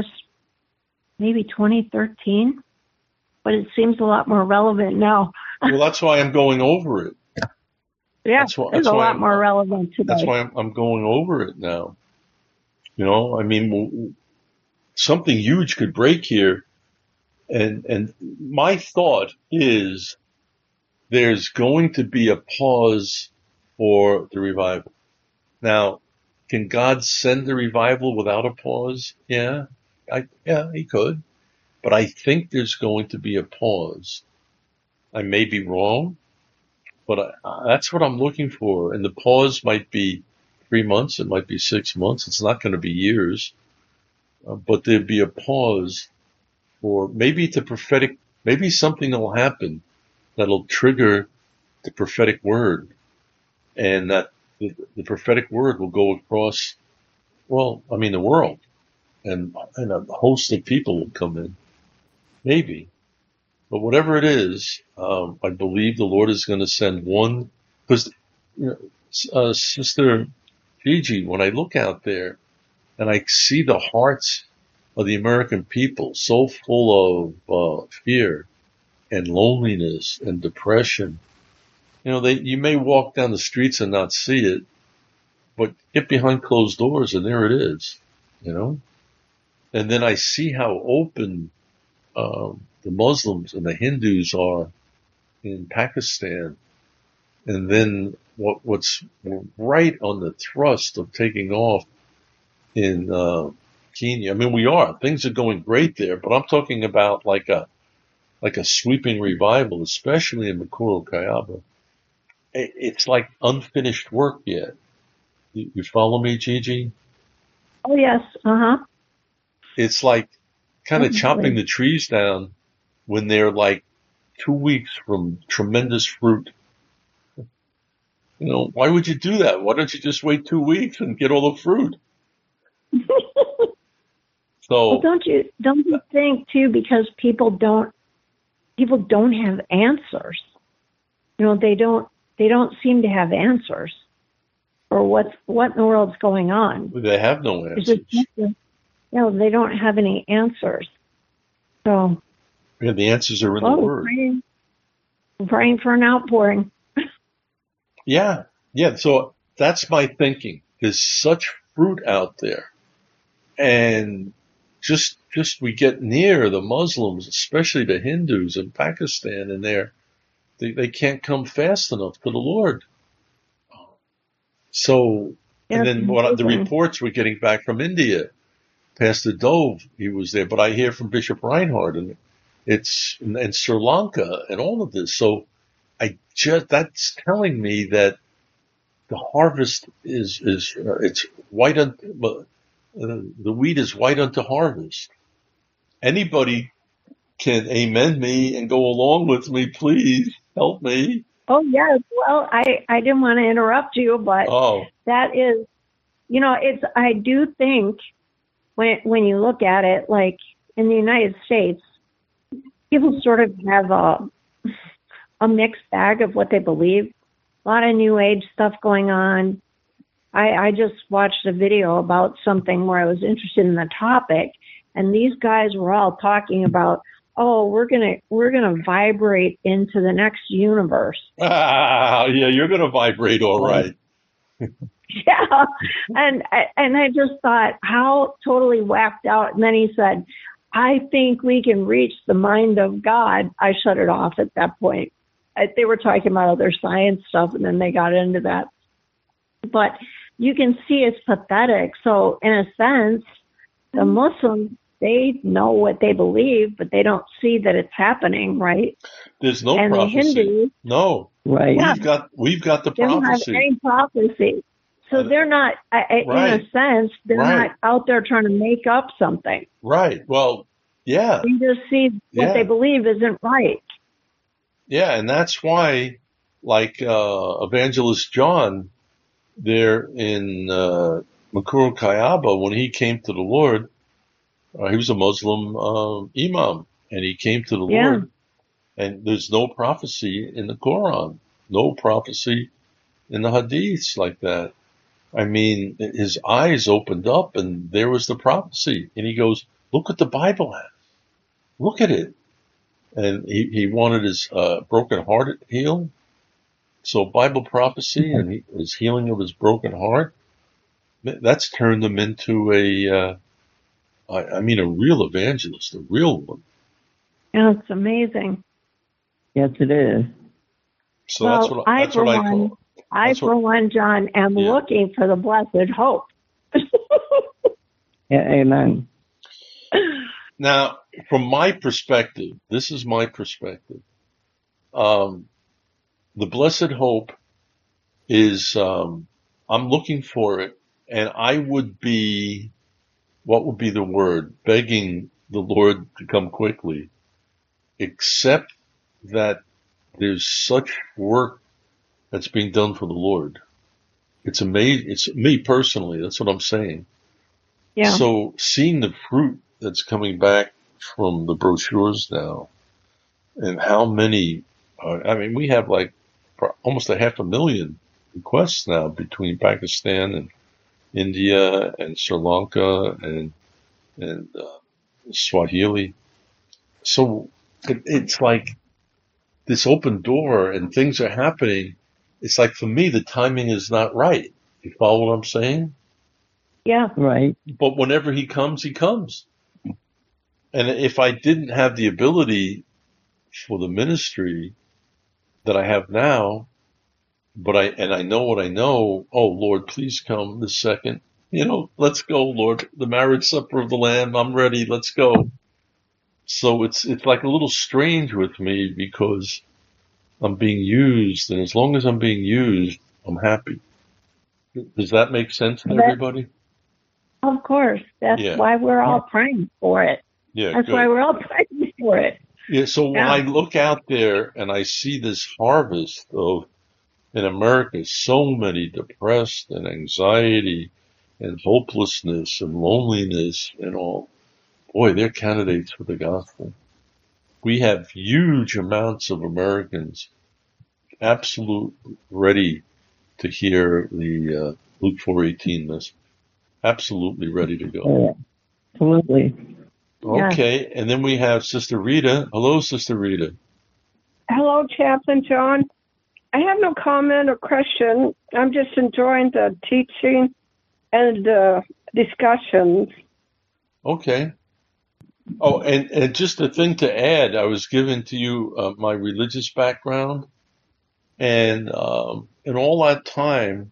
maybe twenty thirteen, but it seems a lot more relevant now. Well, that's why I'm going over it. Yeah, That's why- it's that's a why lot I'm- more relevant today. That's why I'm, I'm going over it now. You know, I mean, w- something huge could break here. And, and my thought is there's going to be a pause for the revival. Now, can God send the revival without a pause? Yeah, I, yeah, he could. But I think there's going to be a pause. I may be wrong, but I, that's what I'm looking for. And the pause might be three months. It might be six months. It's not going to be years. Uh, but there'd be a pause for maybe the prophetic, maybe something will happen that'll trigger the prophetic word, and that the, the prophetic word will go across, well, I mean, the world, and, and a host of people will come in. Maybe. But whatever it is, um, I believe the Lord is going to send one, because, you know, uh, Sister Gigi, when I look out there and I see the hearts of the American people so full of uh, fear and loneliness and depression, you know, they, you may walk down the streets and not see it, but get behind closed doors and there it is, you know. And then I see how open um, the Muslims and the Hindus are in Pakistan. And then what, what's right on the thrust of taking off in uh, Kenya. I mean, we are. Things are going great there, but I'm talking about like a like a sweeping revival, especially in Makuro Kayaba. It's like unfinished work yet. You, you follow me, Gigi? Oh yes, uh huh. It's like kind of Definitely. chopping the trees down when they're like two weeks from tremendous fruit. You know, why would you do that? Why don't you just wait two weeks and get all the fruit? So, Well, don't you don't you think too? Because people don't people don't have answers. You know, they don't they don't seem to have answers for what's what in the world's going on. they have no It's answers. just, you know, they don't have any answers. So, Yeah, the answers are in well, the we're Word. praying, we're praying for an outpouring. Yeah, yeah. So that's my thinking. There's such fruit out there, and just just we get near the Muslims, especially the Hindus in Pakistan, and they're they they can't come fast enough to the Lord. So, and That's then what the amazing. reports we're getting back from India, Pastor Dove, he was there, but I hear from Bishop Reinhardt, and it's and, and Sri Lanka and all of this. So I just that's telling me that the harvest is is uh, it's white unto, uh, the wheat is white unto harvest. Anybody can amen me and go along with me, please help me. Oh yes. Well, I I didn't want to interrupt you, but Oh, that is, you know, it's I do think when when you look at it, like in the United States, people sort of have a a mixed bag of what they believe. A lot of New Age stuff going on. I, I just watched a video about something where I was interested in the topic, and these guys were all talking about, oh, we're gonna we're gonna vibrate into the next universe. ah, yeah, you're gonna vibrate, all right. Yeah, and and I just thought how totally whacked out. And then he said, I think we can reach the mind of God. I shut it off at that point. I, they were talking about other science stuff, and then they got into that. But you can see it's pathetic. So in a sense, the Muslims they know what they believe, but they don't see that it's happening, right? There's no And the prophecy. Hindus, No. Right. yeah, We've got we've got the they don't have prophecy. any prophecy. So And- they're not, I- I- in Right. a sense, they're Right. not out there trying to make up something. Right. Well, yeah. They just see what Yeah. they believe isn't right. Yeah, and that's why, like uh, Evangelist John there in uh, Makuru Kayaba, when he came to the Lord, uh, he was a Muslim uh, imam, and he came to the Yeah. Lord, and there's no prophecy in the Quran, no prophecy in the Hadiths like that. I mean, his eyes opened up, and there was the prophecy, and he goes, "Look what the Bible has. Look at it." And he, he wanted his uh, broken heart healed. So Bible prophecy and he, his healing of his broken heart, that's turned him into a, uh, I, I mean, a real evangelist, a real one. Yeah, it's amazing. Yes, it is. So well, that's what, I- that's I, for what I one, call it. I, That's for what- one, John, am Yeah. looking for the blessed hope. Yeah, amen. Now, from my perspective, this is my perspective. Um, the blessed hope is, um, I'm looking for it, and I would be, what would be the word? Begging the Lord to come quickly, except that there's such work that's being done for the Lord. It's amazing. It's me personally. That's what I'm saying. Yeah. So seeing the fruit that's coming back from the brochures now, and how many, uh, I mean, we have like almost a half a million requests now between Pakistan and India and Sri Lanka and, and, uh, Swahili. So it, it's like this open door and things are happening. It's like, for me, the timing is not right. You follow what I'm saying? Yeah. Right. But whenever he comes, he comes. And if I didn't have the ability for the ministry that I have now, but I, and I know what I know, oh Lord, please come this second. You know, let's go, Lord. The marriage supper of the Lamb, I'm ready, let's go. So it's, it's like a little strange with me because I'm being used, and as long as I'm being used, I'm happy. Does that make sense to That- everybody? Of course. That's Yeah. why we're all praying for it. Yeah, That's good. why we're all praying for it. Yeah, so when Yeah. I look out there and I see this harvest of, in America, so many depressed and anxiety and hopelessness and loneliness and all, boy, they're candidates for the gospel. We have huge amounts of Americans absolute ready to hear the uh, Luke four eighteen message. Absolutely ready to go. Yeah. Absolutely. Yeah. Okay, and then we have Sister Rita. Hello, Sister Rita. Hello, Chaplain John. I have no comment or question. I'm just enjoying the teaching and the discussions. Okay. Oh, and, and just a thing to add, I was given to you uh, my religious background, and um, in all that time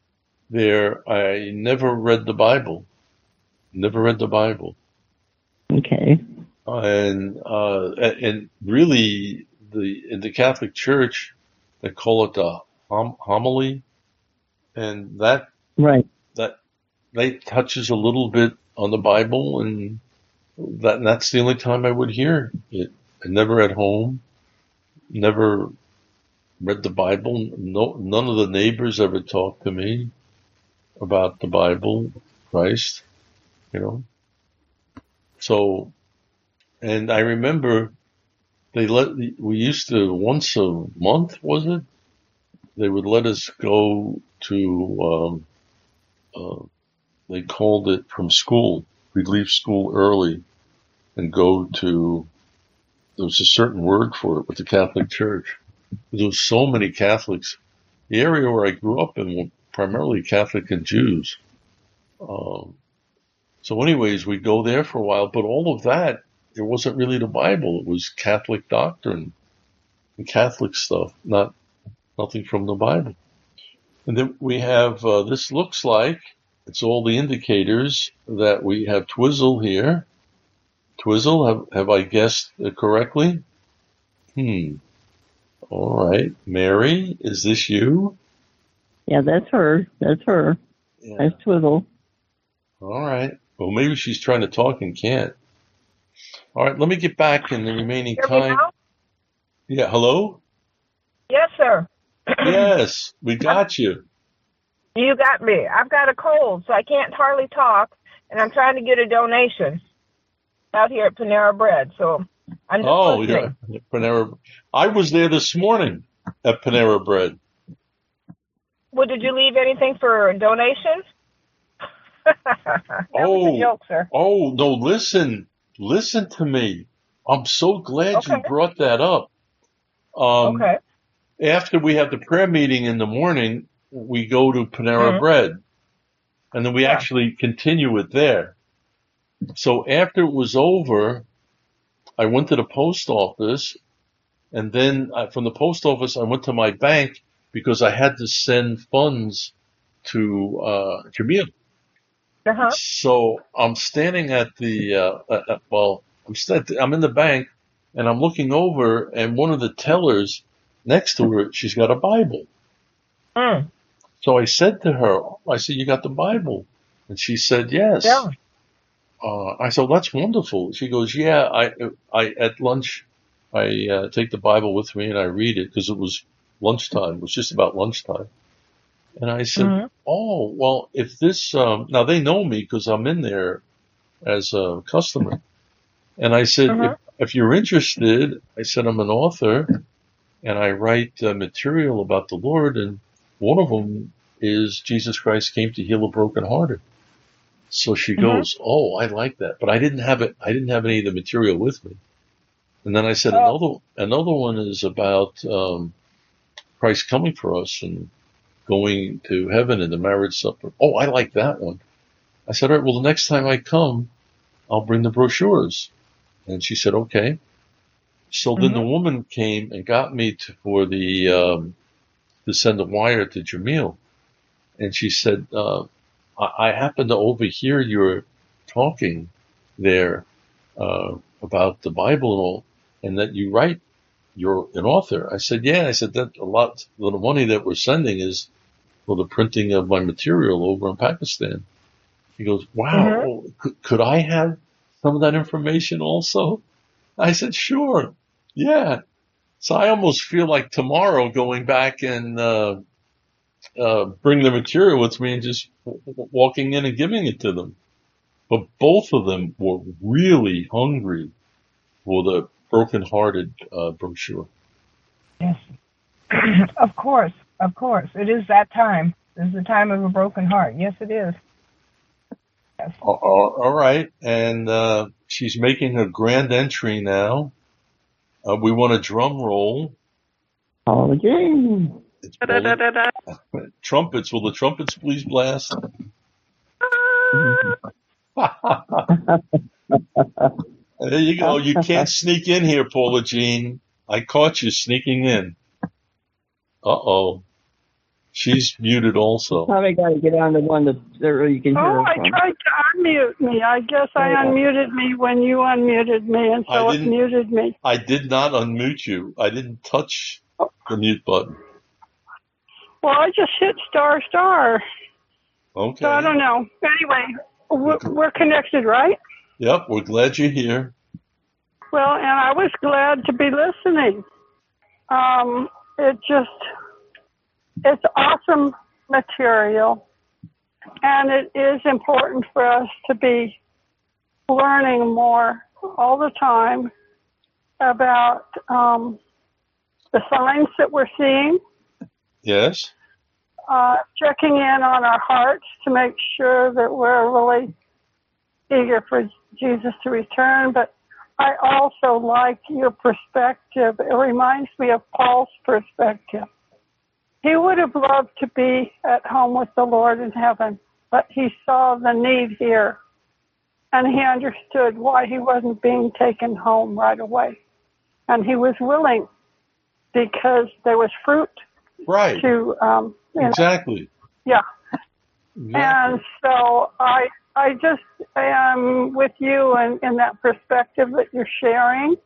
there, I never read the Bible. Never read the Bible. Okay. And uh, and really, the in the Catholic Church, they call it the hom- homily, and that Right. that that touches a little bit on the Bible, and that and that's the only time I would hear it. I never at home, never read the Bible. No, none of the neighbors ever talked to me about the Bible, Christ, you know. So, and I remember they let, we used to, once a month, was it? They would let us go to, um, uh, they called it from school. We'd leave school early and go to, there was a certain word for it with the Catholic Church. There was so many Catholics. The area where I grew up in were primarily Catholic and Jews. Um, so anyways, we'd go there for a while, but all of that, there wasn't really the Bible. It was Catholic doctrine and Catholic stuff, not nothing from the Bible. And then we have, uh, this looks like, it's all the indicators that we have Twizzle here. Twizzle, have, have I guessed correctly? Hmm. All right. Mary, is this you? Yeah, that's her. That's her. Yeah. That's Twizzle. All right. Well, maybe she's trying to talk and can't. All right. Let me get back in the remaining Hear me time. now? Yeah. Hello? Yes, sir. Yes, we got you. You got me. I've got a cold, so I can't hardly talk, and I'm trying to get a donation out here at Panera Bread. So I'm just Oh, listening. yeah. Panera. I was there this morning at Panera Bread. Well, did you leave anything for a donation? That Oh, was a joke, sir. oh, no, listen. Listen to me. I'm so glad Okay. you brought that up. Um, Okay. After we have the prayer meeting in the morning, we go to Panera Mhm. Bread, and then we Yeah. actually continue it there. So after it was over, I went to the post office, and then I, from the post office, I went to my bank because I had to send funds to uh, Jamil. Uh-huh. So I'm standing at the, uh, uh, well, I'm, st- I'm in the bank, and I'm looking over, and one of the tellers next to her, she's got a Bible. Mm. So I said to her, I said, you got the Bible? And she said, yes. Yeah. Uh, I said, well, that's wonderful. She goes, yeah, I, I, at lunch, I, uh, take the Bible with me and I read it because it was lunchtime. It was just about lunchtime. And I said, Mhm. oh, well, if this, um, now they know me because I'm in there as a customer. And I said, Mhm. if, if you're interested, I said, I'm an author and I write uh, material about the Lord. And one of them is Jesus Christ came to heal the brokenhearted. So she Mhm. goes, oh, I like that. But I didn't have it. I didn't have any of the material with me. And then I said, Oh. another, another one is about, um, Christ coming for us and going to heaven in the marriage supper. Oh, I like that one. I said, all right, well, the next time I come, I'll bring the brochures. And she said, okay. So then the Mhm. woman came and got me to, for the, um, to send a wire to Jamil. And she said, uh, I, I happened to overhear your talking there, uh, about the Bible and all, and that you write, you're an author. I said, yeah. I said that a lot, the money that we're sending is for the printing of my material over in Pakistan. He goes, wow, Mhm. oh, could, could I have some of that information also? I said, sure. Yeah. So I almost feel like tomorrow going back and, uh, uh, bring the material with me and just w- w- walking in and giving it to them. But both of them were really hungry for the broken-hearted uh, brochure. Yes. Of course. Of course. It is that time. It is the time of a broken heart. Yes, it is. Yes. All, all, all right. And uh, she's making her grand entry now. Uh, we want a drum roll. Oh, Jane. It's Da, da, bullet. da, da. Trumpets. Will the trumpets please blast? There you go. You can't sneak in here, Paula Jean. I caught you sneaking in. Uh-oh. She's muted also. Probably got to get on the one that there you can hear Oh, her I from. tried to unmute me. I guess I Yeah. unmuted me when you unmuted me, and so I it didn't- muted me. I did not unmute you. I didn't touch the mute button. Well, I just hit star star, Okay. so I don't know. Anyway, we're, we're connected, right? Yep, we're glad you're here. Well, and I was glad to be listening. Um, it just, it's awesome material, and it is important for us to be learning more all the time about um, the signs that we're seeing, Yes? uh, checking in on our hearts to make sure that we're really eager for Jesus to return. But I also like your perspective. It reminds me of Paul's perspective. He would have loved to be at home with the Lord in heaven, but he saw the need here, and he understood why he wasn't being taken home right away. And he was willing because there was fruit Right. to, um, you know, Exactly. yeah. Exactly. And so I I just am with you in, in that perspective that you're sharing.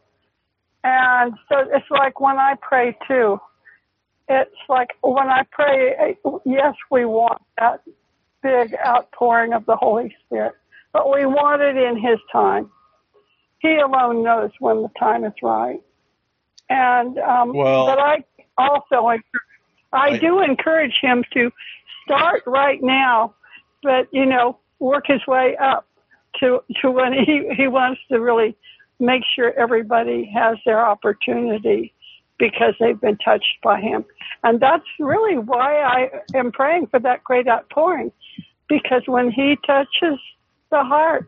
And so it's like when I pray too, it's like when I pray, yes, we want that big outpouring of the Holy Spirit, but we want it in His time. He alone knows when the time is right. And, um, Well, but I also, I, I- do encourage him to start right now, but, you know, work his way up to, to when he, he wants to really make sure everybody has their opportunity because they've been touched by him. And that's really why I am praying for that great outpouring, because when he touches the heart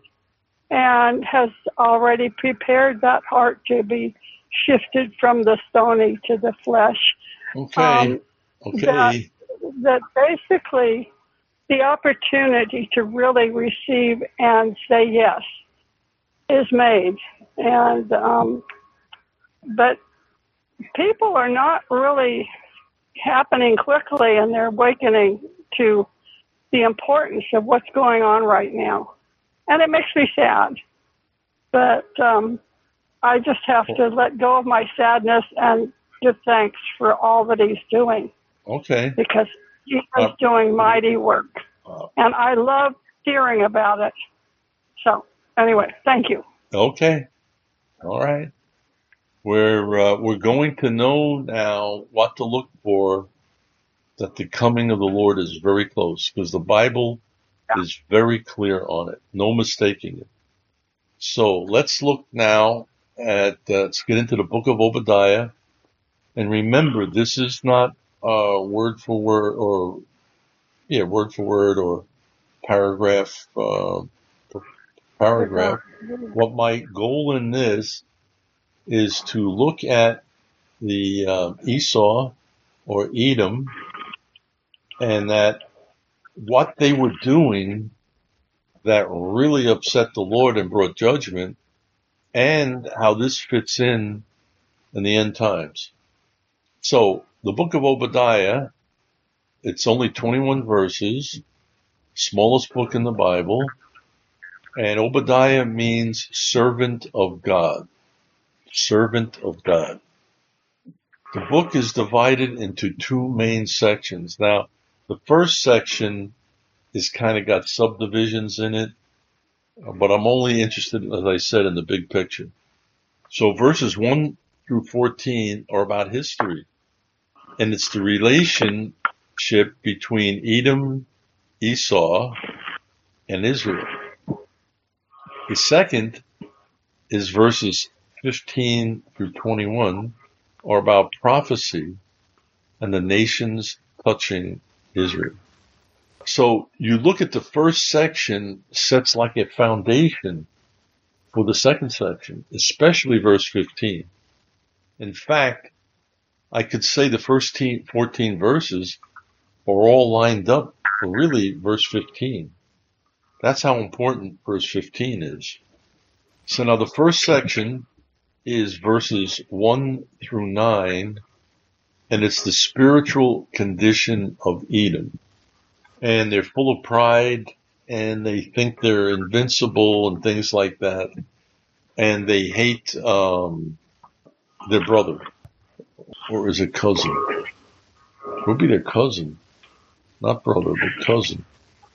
and has already prepared that heart to be shifted from the stony to the flesh, Okay. um, okay. that, that basically the opportunity to really receive and say yes is made. And, um, but people are not really happening quickly, and they're awakening to the importance of what's going on right now. And it makes me sad. But um, I just have to let go of my sadness and give thanks for all that he's doing. Okay. Because he is Uh, doing mighty work. Uh, And I love hearing about it. So, anyway, thank you. Okay. All right. We're uh, we're going to know now what to look for, that the coming of the Lord is very close, because the Bible Yeah. is very clear on it. No mistaking it. So let's look now at, uh, let's get into the book of Obadiah. And remember, this is not uh, word for word or, yeah, word for word or paragraph, uh, per paragraph. What my goal in this is to look at the uh, Esau or Edom, and that what they were doing that really upset the Lord and brought judgment, and how this fits in in the end times. So the book of Obadiah, it's only twenty-one verses, smallest book in the Bible, and Obadiah means servant of God. Servant of God. The book is divided into two main sections. Now, the first section is kind of got subdivisions in it, but I'm only interested, as I said, in the big picture. So verses one through fourteen are about history, and it's the relationship between Edom, Esau, and Israel. The second is verses fifteen through twenty-one are about prophecy and the nations touching Israel. So you look at the first section, sets like a foundation for the second section, especially verse fifteen. In fact, I could say the first fourteen verses are all lined up for really verse fifteen. That's how important verse fifteen is. So now the first section is verses one through nine, and it's the spiritual condition of Edom. And they're full of pride, and they think they're invincible and things like that. And they hate um, their brother, or is it cousin? It would be their cousin, not brother, but cousin.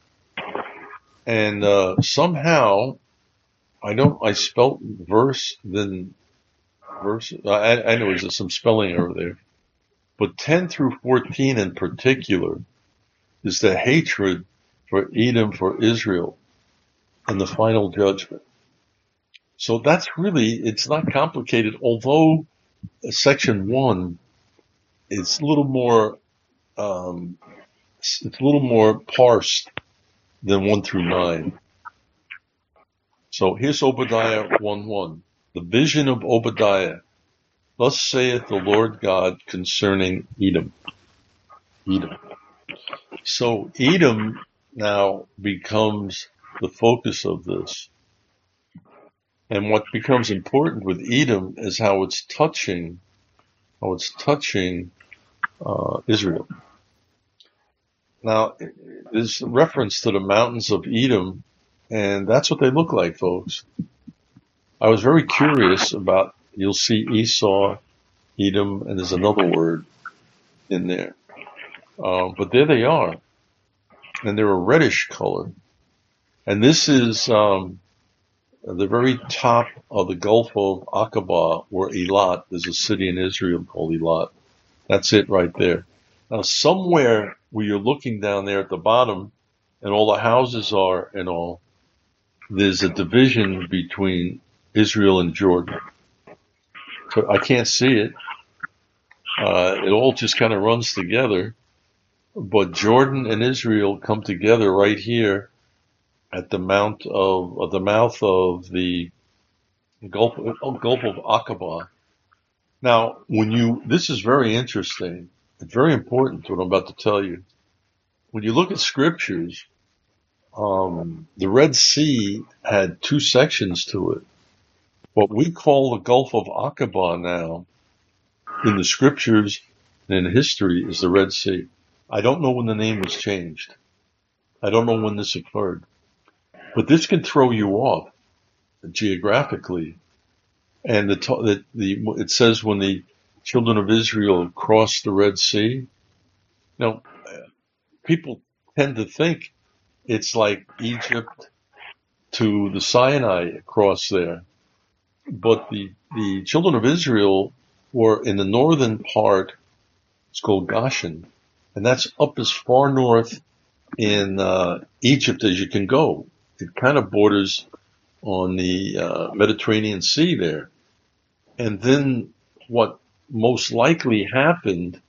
And uh, somehow, I don't. I spelt verse then verse. I, I know there's some spelling error there, but ten through fourteen in particular is the hatred for Edom, for Israel, and the final judgment. So that's really, it's not complicated, although section one is a little more, um, it's a little more parsed than one through nine. So here's Obadiah one one. The vision of Obadiah. Thus saith the Lord God concerning Edom. Edom. So Edom now becomes the focus of this. And what becomes important with Edom is how it's touching, how it's touching uh, Israel. Now, there's reference to the mountains of Edom And that's what they look like, folks. I was very curious about, you'll see Esau, Edom, and there's another word in there. Uh, but there they are. And they're a reddish color. And this is um, the very top of the Gulf of Aqaba, where Eilat, there's a city in Israel called Eilat. That's it right there. Now, somewhere where you're looking down there at the bottom, and all the houses are and all, there's a division between Israel and Jordan. So I can't see it. Uh, it all just kind of runs together. But Jordan and Israel come together right here at the mount of, of the mouth of the Gulf, Gulf of Aqaba. Now, when you, this is very interesting. It's very important what I'm about to tell you. When you look at scriptures, um, the Red Sea had two sections to it. What we call the Gulf of Aqaba now, in the scriptures and in history, is the Red Sea. I don't know when the name was changed. I don't know when this occurred. But this can throw you off geographically. And the, the, the it says when the children of Israel crossed the Red Sea. Now, people tend to think it's like Egypt to the Sinai across there. But the, the children of Israel were in the northern part. It's called Goshen. And that's up as far north in uh, Egypt as you can go. It kind of borders on the uh, Mediterranean Sea there. And then what most likely happened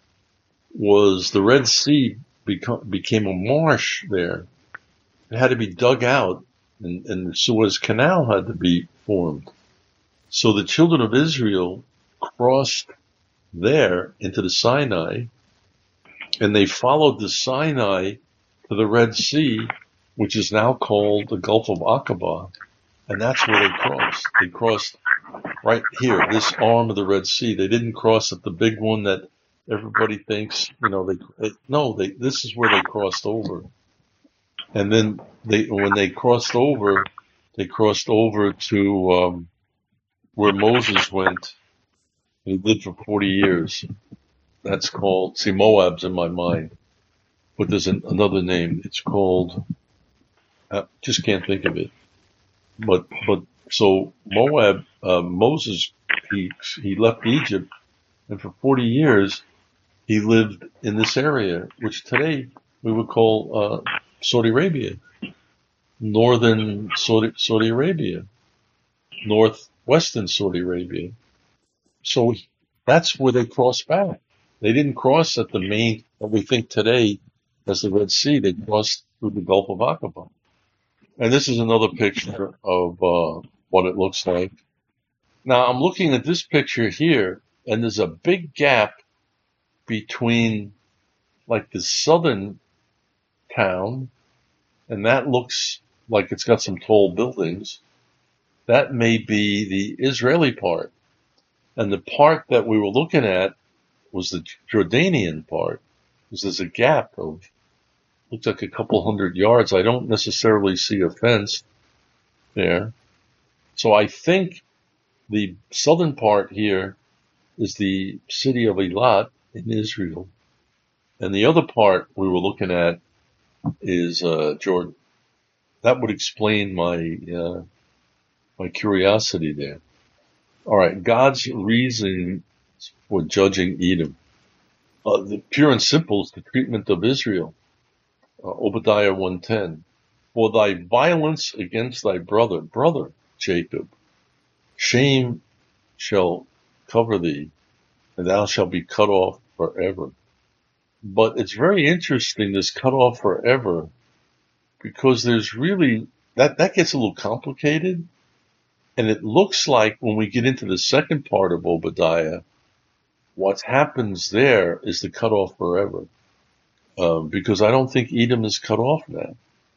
was the Red Sea become, became a marsh there. It had to be dug out, and, and the Suez Canal had to be formed. So the children of Israel crossed there into the Sinai, and they followed the Sinai to the Red Sea, which is now called the Gulf of Aqaba, and that's where they crossed. They crossed right here, this arm of the Red Sea. They didn't cross at the big one that everybody thinks, you know, they, they no, they, this is where they crossed over. And then they, when they crossed over, they crossed over to, um, where Moses went. He lived for forty years. That's called, see, Moab's in my mind, but there's an, another name. It's called, I just can't think of it. But, but, so Moab, uh, Moses, he, he left Egypt, and for forty years, he lived in this area, which today we would call, uh, Saudi Arabia, northern Saudi, Saudi Arabia, northwestern Saudi Arabia. So that's where they crossed back. They didn't cross at the main, what we think today as the Red Sea. They crossed through the Gulf of Aqaba. And this is another picture of uh, what it looks like. Now, I'm looking at this picture here, and there's a big gap between, like, the southern town, and that looks like it's got some tall buildings. That may be the Israeli part. And the part that we were looking at was the Jordanian part, because there's a gap of, looks like a couple hundred yards. I don't necessarily see a fence there. So I think the southern part here is the city of Eilat in Israel. And the other part we were looking at is uh, Jordan. That would explain my uh, my curiosity there. All right, God's reason for judging Edom. Uh, the pure and simple is the treatment of Israel. Uh, Obadiah one ten. For thy violence against thy brother, brother Jacob, shame shall cover thee, and thou shalt be cut off forever. But it's very interesting, this cut off forever, because there's really, that, that gets a little complicated. And it looks like when we get into the second part of Obadiah, what happens there is the cut off forever. Um, because I don't think Edom is cut off now.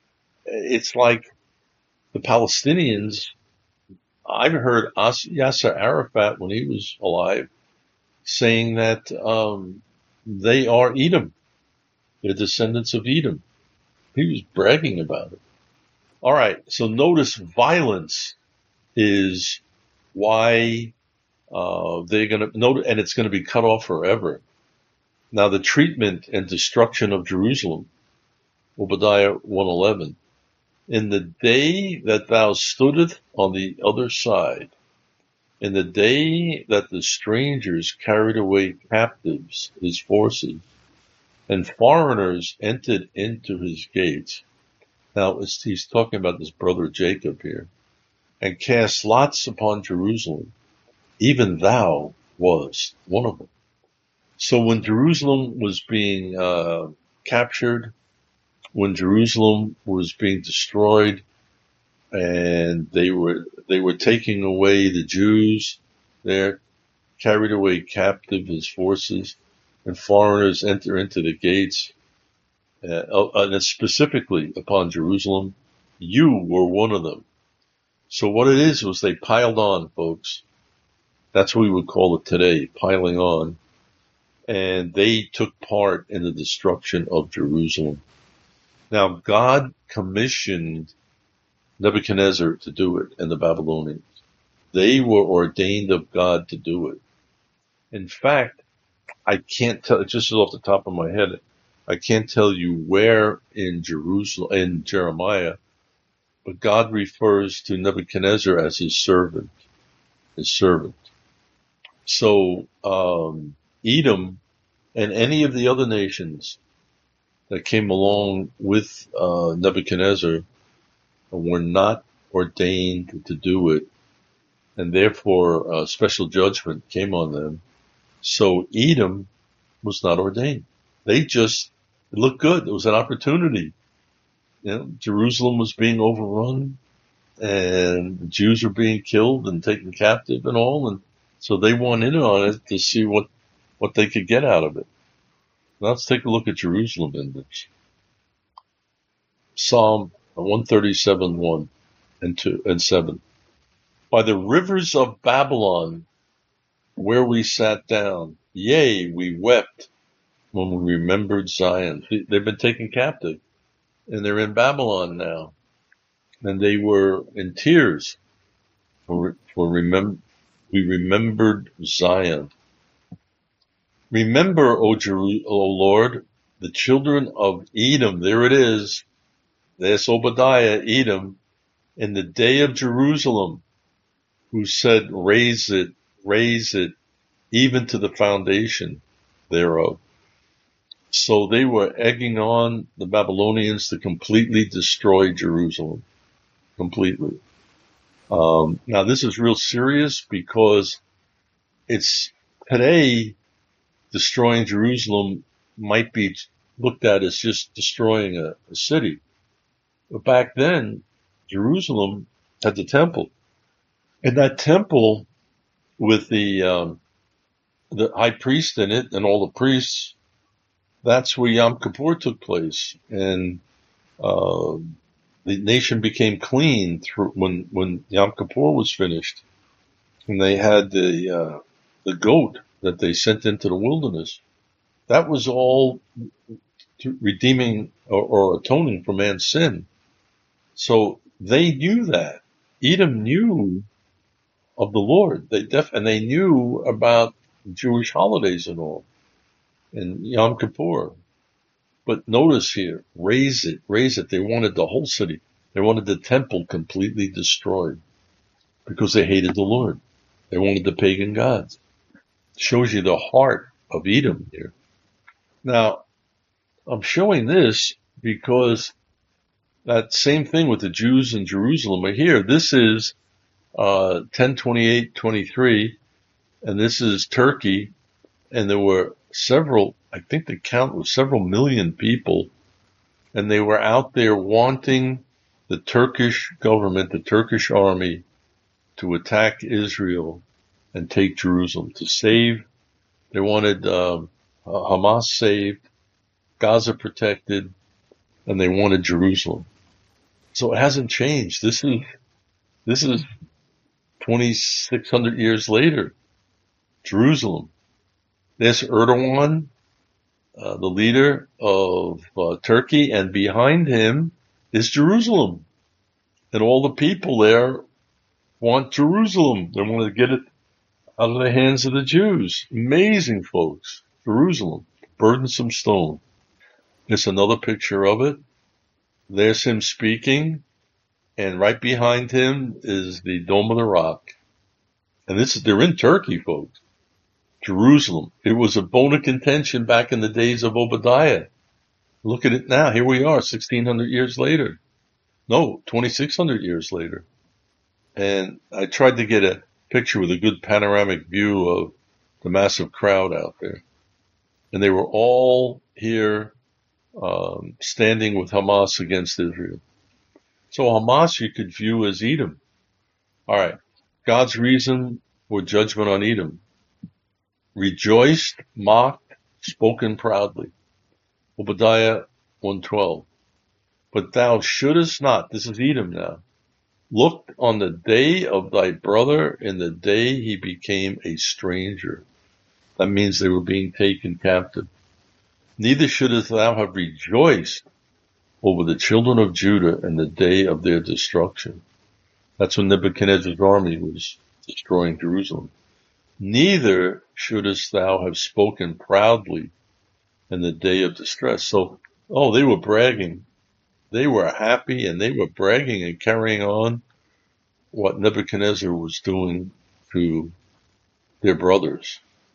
It's like the Palestinians. I've heard As- Yasser Arafat, when he was alive, saying that um, they are Edom. They're descendants of Edom. He was bragging about it. All right. So notice violence is why uh, they're going to note, and it's going to be cut off forever. Now, the treatment and destruction of Jerusalem, Obadiah one eleven. In the day that thou stoodest on the other side, in the day that the strangers carried away captives, his forces, and foreigners entered into his gates. Now, he's talking about his brother Jacob here. And cast lots upon Jerusalem. Even thou was one of them. So when Jerusalem was being uh, captured, when Jerusalem was being destroyed, and they were they were taking away the Jews there, carried away captive his forces, and foreigners enter into the gates, uh, and specifically upon Jerusalem, you were one of them. So what it is was they piled on, folks. That's what we would call it today, piling on. And they took part in the destruction of Jerusalem. Now, God commissioned Nebuchadnezzar to do it and the Babylonians. They were ordained of God to do it. In fact, I can't tell, it just is off the top of my head, I can't tell you where in Jerusalem, in Jeremiah, but God refers to Nebuchadnezzar as his servant, his servant. So, um, Edom and any of the other nations that came along with uh, Nebuchadnezzar were not ordained to do it, and therefore a special judgment came on them. So Edom was not ordained. They just, it looked good. It was an opportunity. You know, Jerusalem was being overrun, and the Jews were being killed and taken captive and all, and so they went in on it to see what, what they could get out of it. Now let's take a look at Jerusalem in this. Psalm one thirty-seven, one and two and seven. By the rivers of Babylon, where we sat down, yea, we wept when we remembered Zion. They've been taken captive, and they're in Babylon now. And they were in tears for, for remember, we remembered Zion. Remember, O, Jeru- O Lord, the children of Edom. There it is. There's Obadiah, Edom, in the day of Jerusalem, who said, raise it, raise it, even to the foundation thereof. So they were egging on the Babylonians to completely destroy Jerusalem. Completely. Um, now this is real serious because it's today destroying Jerusalem might be looked at as just destroying a, a city. But back then, Jerusalem had the temple. And that temple with the, um, the high priest in it and all the priests, that's where Yom Kippur took place. And, uh, the nation became clean through when, when Yom Kippur was finished. And they had the, uh, the goat that they sent into the wilderness. That was all redeeming or, or atoning for man's sin. So they knew that. Edom knew of the Lord. They def, and they knew about Jewish holidays and all, and Yom Kippur. But notice here, raise it, raise it. They wanted the whole city. They wanted the temple completely destroyed because they hated the Lord. They wanted the pagan gods. It shows you the heart of Edom here. Now, I'm showing this because that same thing with the Jews in Jerusalem are here. This is uh ten twenty-eight twenty-three, and this is Turkey, and there were several, I think the count was several million people, and they were out there wanting the Turkish government, the Turkish army, to attack Israel and take Jerusalem, to save. They wanted um, Hamas saved, Gaza protected, and they wanted Jerusalem. So it hasn't changed. This is this is twenty-six hundred years later. Jerusalem. There's Erdogan, uh, the leader of uh, Turkey, and behind him is Jerusalem. And all the people there want Jerusalem. They want to get it out of the hands of the Jews. Amazing, folks. Jerusalem, burdensome stone. There's another picture of it. There's him speaking, and right behind him is the Dome of the Rock. And this is, they're in Turkey, folks. Jerusalem. It was a bone of contention back in the days of Obadiah. Look at it now. Here we are, sixteen hundred years later. No, twenty-six hundred years later. And I tried to get a picture with a good panoramic view of the massive crowd out there. And they were all here um, standing with Hamas against Israel. So Hamas you could view as Edom. All right. God's reason for judgment on Edom. Rejoiced, mocked, spoken proudly. Obadiah one twelve. But thou shouldest not, this is Edom now, look on the day of thy brother in the day he became a stranger. That means they were being taken captive. Neither shouldest thou have rejoiced over the children of Judah in the day of their destruction. That's when Nebuchadnezzar's army was destroying Jerusalem. Neither shouldest thou have spoken proudly in the day of distress. So, oh, they were bragging. They were happy and they were bragging and carrying on what Nebuchadnezzar was doing to their brothers.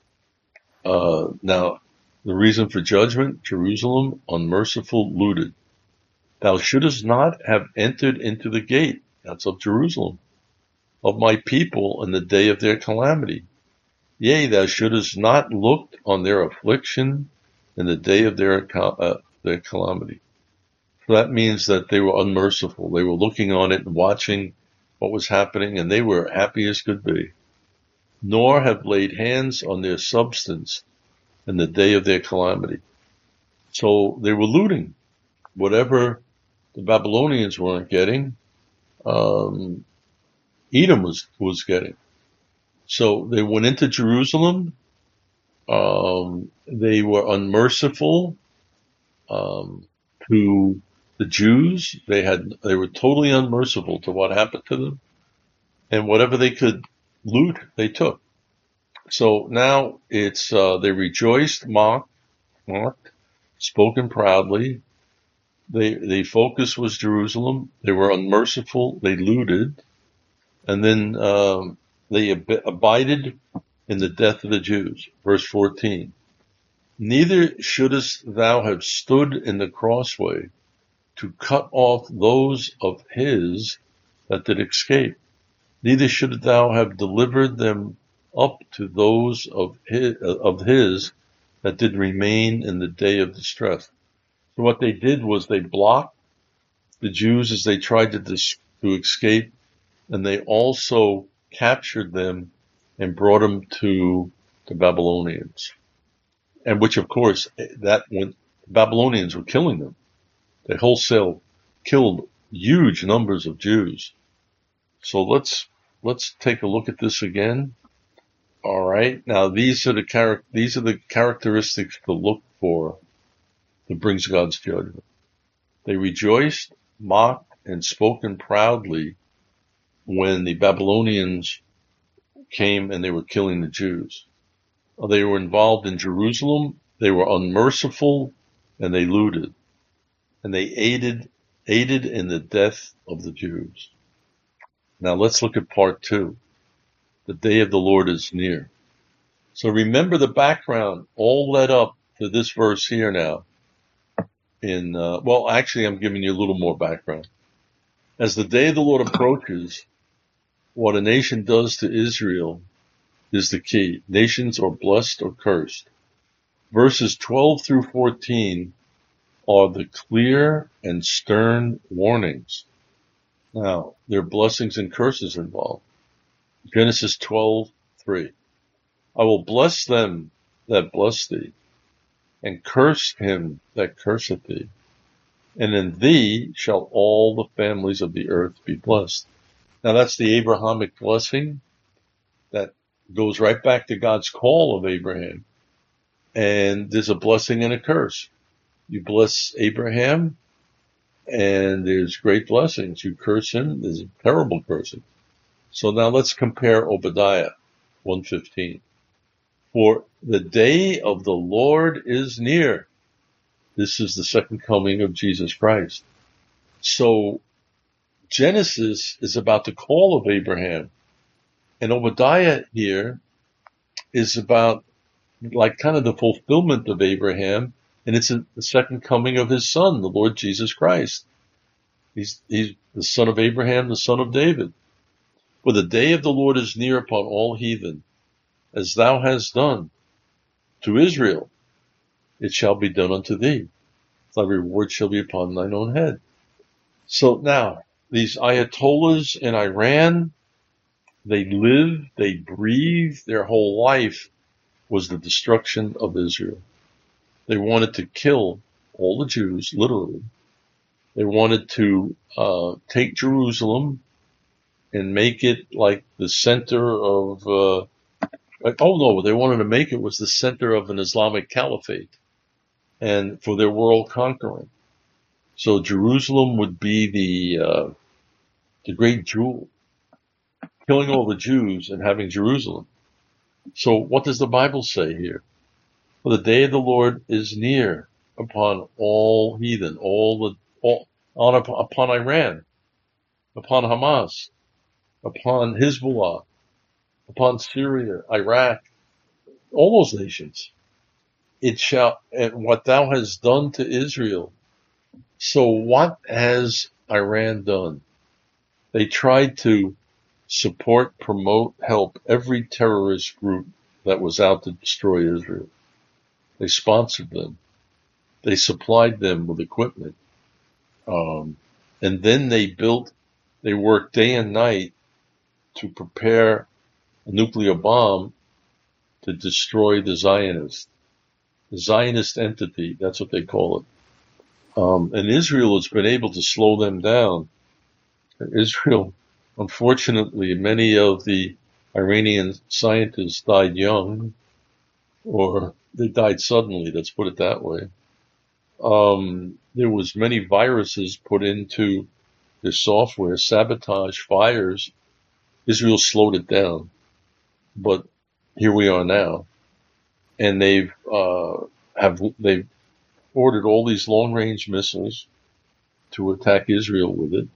Uh, now, the reason for judgment, Jerusalem, unmerciful, looted. Thou shouldest not have entered into the gate, that's of Jerusalem, of my people in the day of their calamity. Yea, thou shouldest not looked on their affliction in the day of their, uh, their calamity. So that means that they were unmerciful. They were looking on it and watching what was happening, and they were happy as could be. Nor have laid hands on their substance in the day of their calamity. So they were looting. Whatever the Babylonians weren't getting, um, Edom was, was getting. So they went into Jerusalem. Um, they were unmerciful, um, to the Jews. They had, they were totally unmerciful to what happened to them. And whatever they could loot, they took. So now it's, uh, they rejoiced, mocked, mocked, spoken proudly. They, the focus was Jerusalem. They were unmerciful. They looted. And then, um, they ab- abided in the death of the Jews. Verse fourteen. Neither shouldest thou have stood in the crossway to cut off those of his that did escape. Neither should thou have delivered them up to those of his, of his that did remain in the day of distress. So what they did was they blocked the Jews as they tried to, dis- to escape, and they also captured them and brought them to the Babylonians. And which, of course, that when the Babylonians were killing them, they wholesale killed huge numbers of Jews. So let's let's take a look at this again. All right. Now these are the char- these are the characteristics to look for that brings God's judgment. They rejoiced, mocked, and spoken proudly when the Babylonians came and they were killing the Jews. They were involved in Jerusalem. They were unmerciful, and they looted, and they aided aided in the death of the Jews. Now let's look at part two. The day of the Lord is near. So remember the background all led up to this verse here now. In uh, well, actually, I'm giving you a little more background. As the day of the Lord approaches, what a nation does to Israel is the key. Nations are blessed or cursed. Verses twelve through fourteen are the clear and stern warnings. Now, there are blessings and curses involved. Genesis twelve three. I will bless them that bless thee, and curse him that curseth thee. And in thee shall all the families of the earth be blessed. Now that's the Abrahamic blessing that goes right back to God's call of Abraham. And there's a blessing and a curse. You bless Abraham, and there's great blessings. You curse him, there's a terrible cursing. So now let's compare Obadiah one fifteen. For the day of the Lord is near. This is the second coming of Jesus Christ. So Genesis is about the call of Abraham, and Obadiah here is about like kind of the fulfillment of Abraham, and it's a, the second coming of his son, the Lord Jesus Christ. He's, he's the son of Abraham, the son of David. For the day of the Lord is near upon all heathen, as thou hast done to Israel, it shall be done unto thee. Thy reward shall be upon thine own head. So now, these Ayatollahs in Iran, they live, they breathe, their whole life was the destruction of Israel. They wanted to kill all the Jews, literally. They wanted to uh, take Jerusalem and make it like the center of, uh, like, oh no, they wanted to make it was the center of an Islamic caliphate and for their world conquering. So Jerusalem would be the, uh, the great jewel, killing all the Jews and having Jerusalem. So what does the Bible say here? For the day of the Lord is near upon all heathen, all the, all, on, upon Iran, upon Hamas, upon Hezbollah, upon Syria, Iraq, all those nations. It shall, and what thou hast done to Israel. So what has Iran done? They tried to support, promote, help every terrorist group that was out to destroy Israel. They sponsored them. They supplied them with equipment. Um, and then they built, they worked day and night to prepare a nuclear bomb to destroy the Zionists. The Zionist entity, that's what they call it. Um, and Israel has been able to slow them down. Israel, unfortunately, many of the Iranian scientists died young, or they died suddenly, let's put it that way. Um, there was many viruses put into their software, sabotage, fires. Israel slowed it down. But here we are now. And they've, uh, have, they've ordered all these long range missiles to attack Israel with it.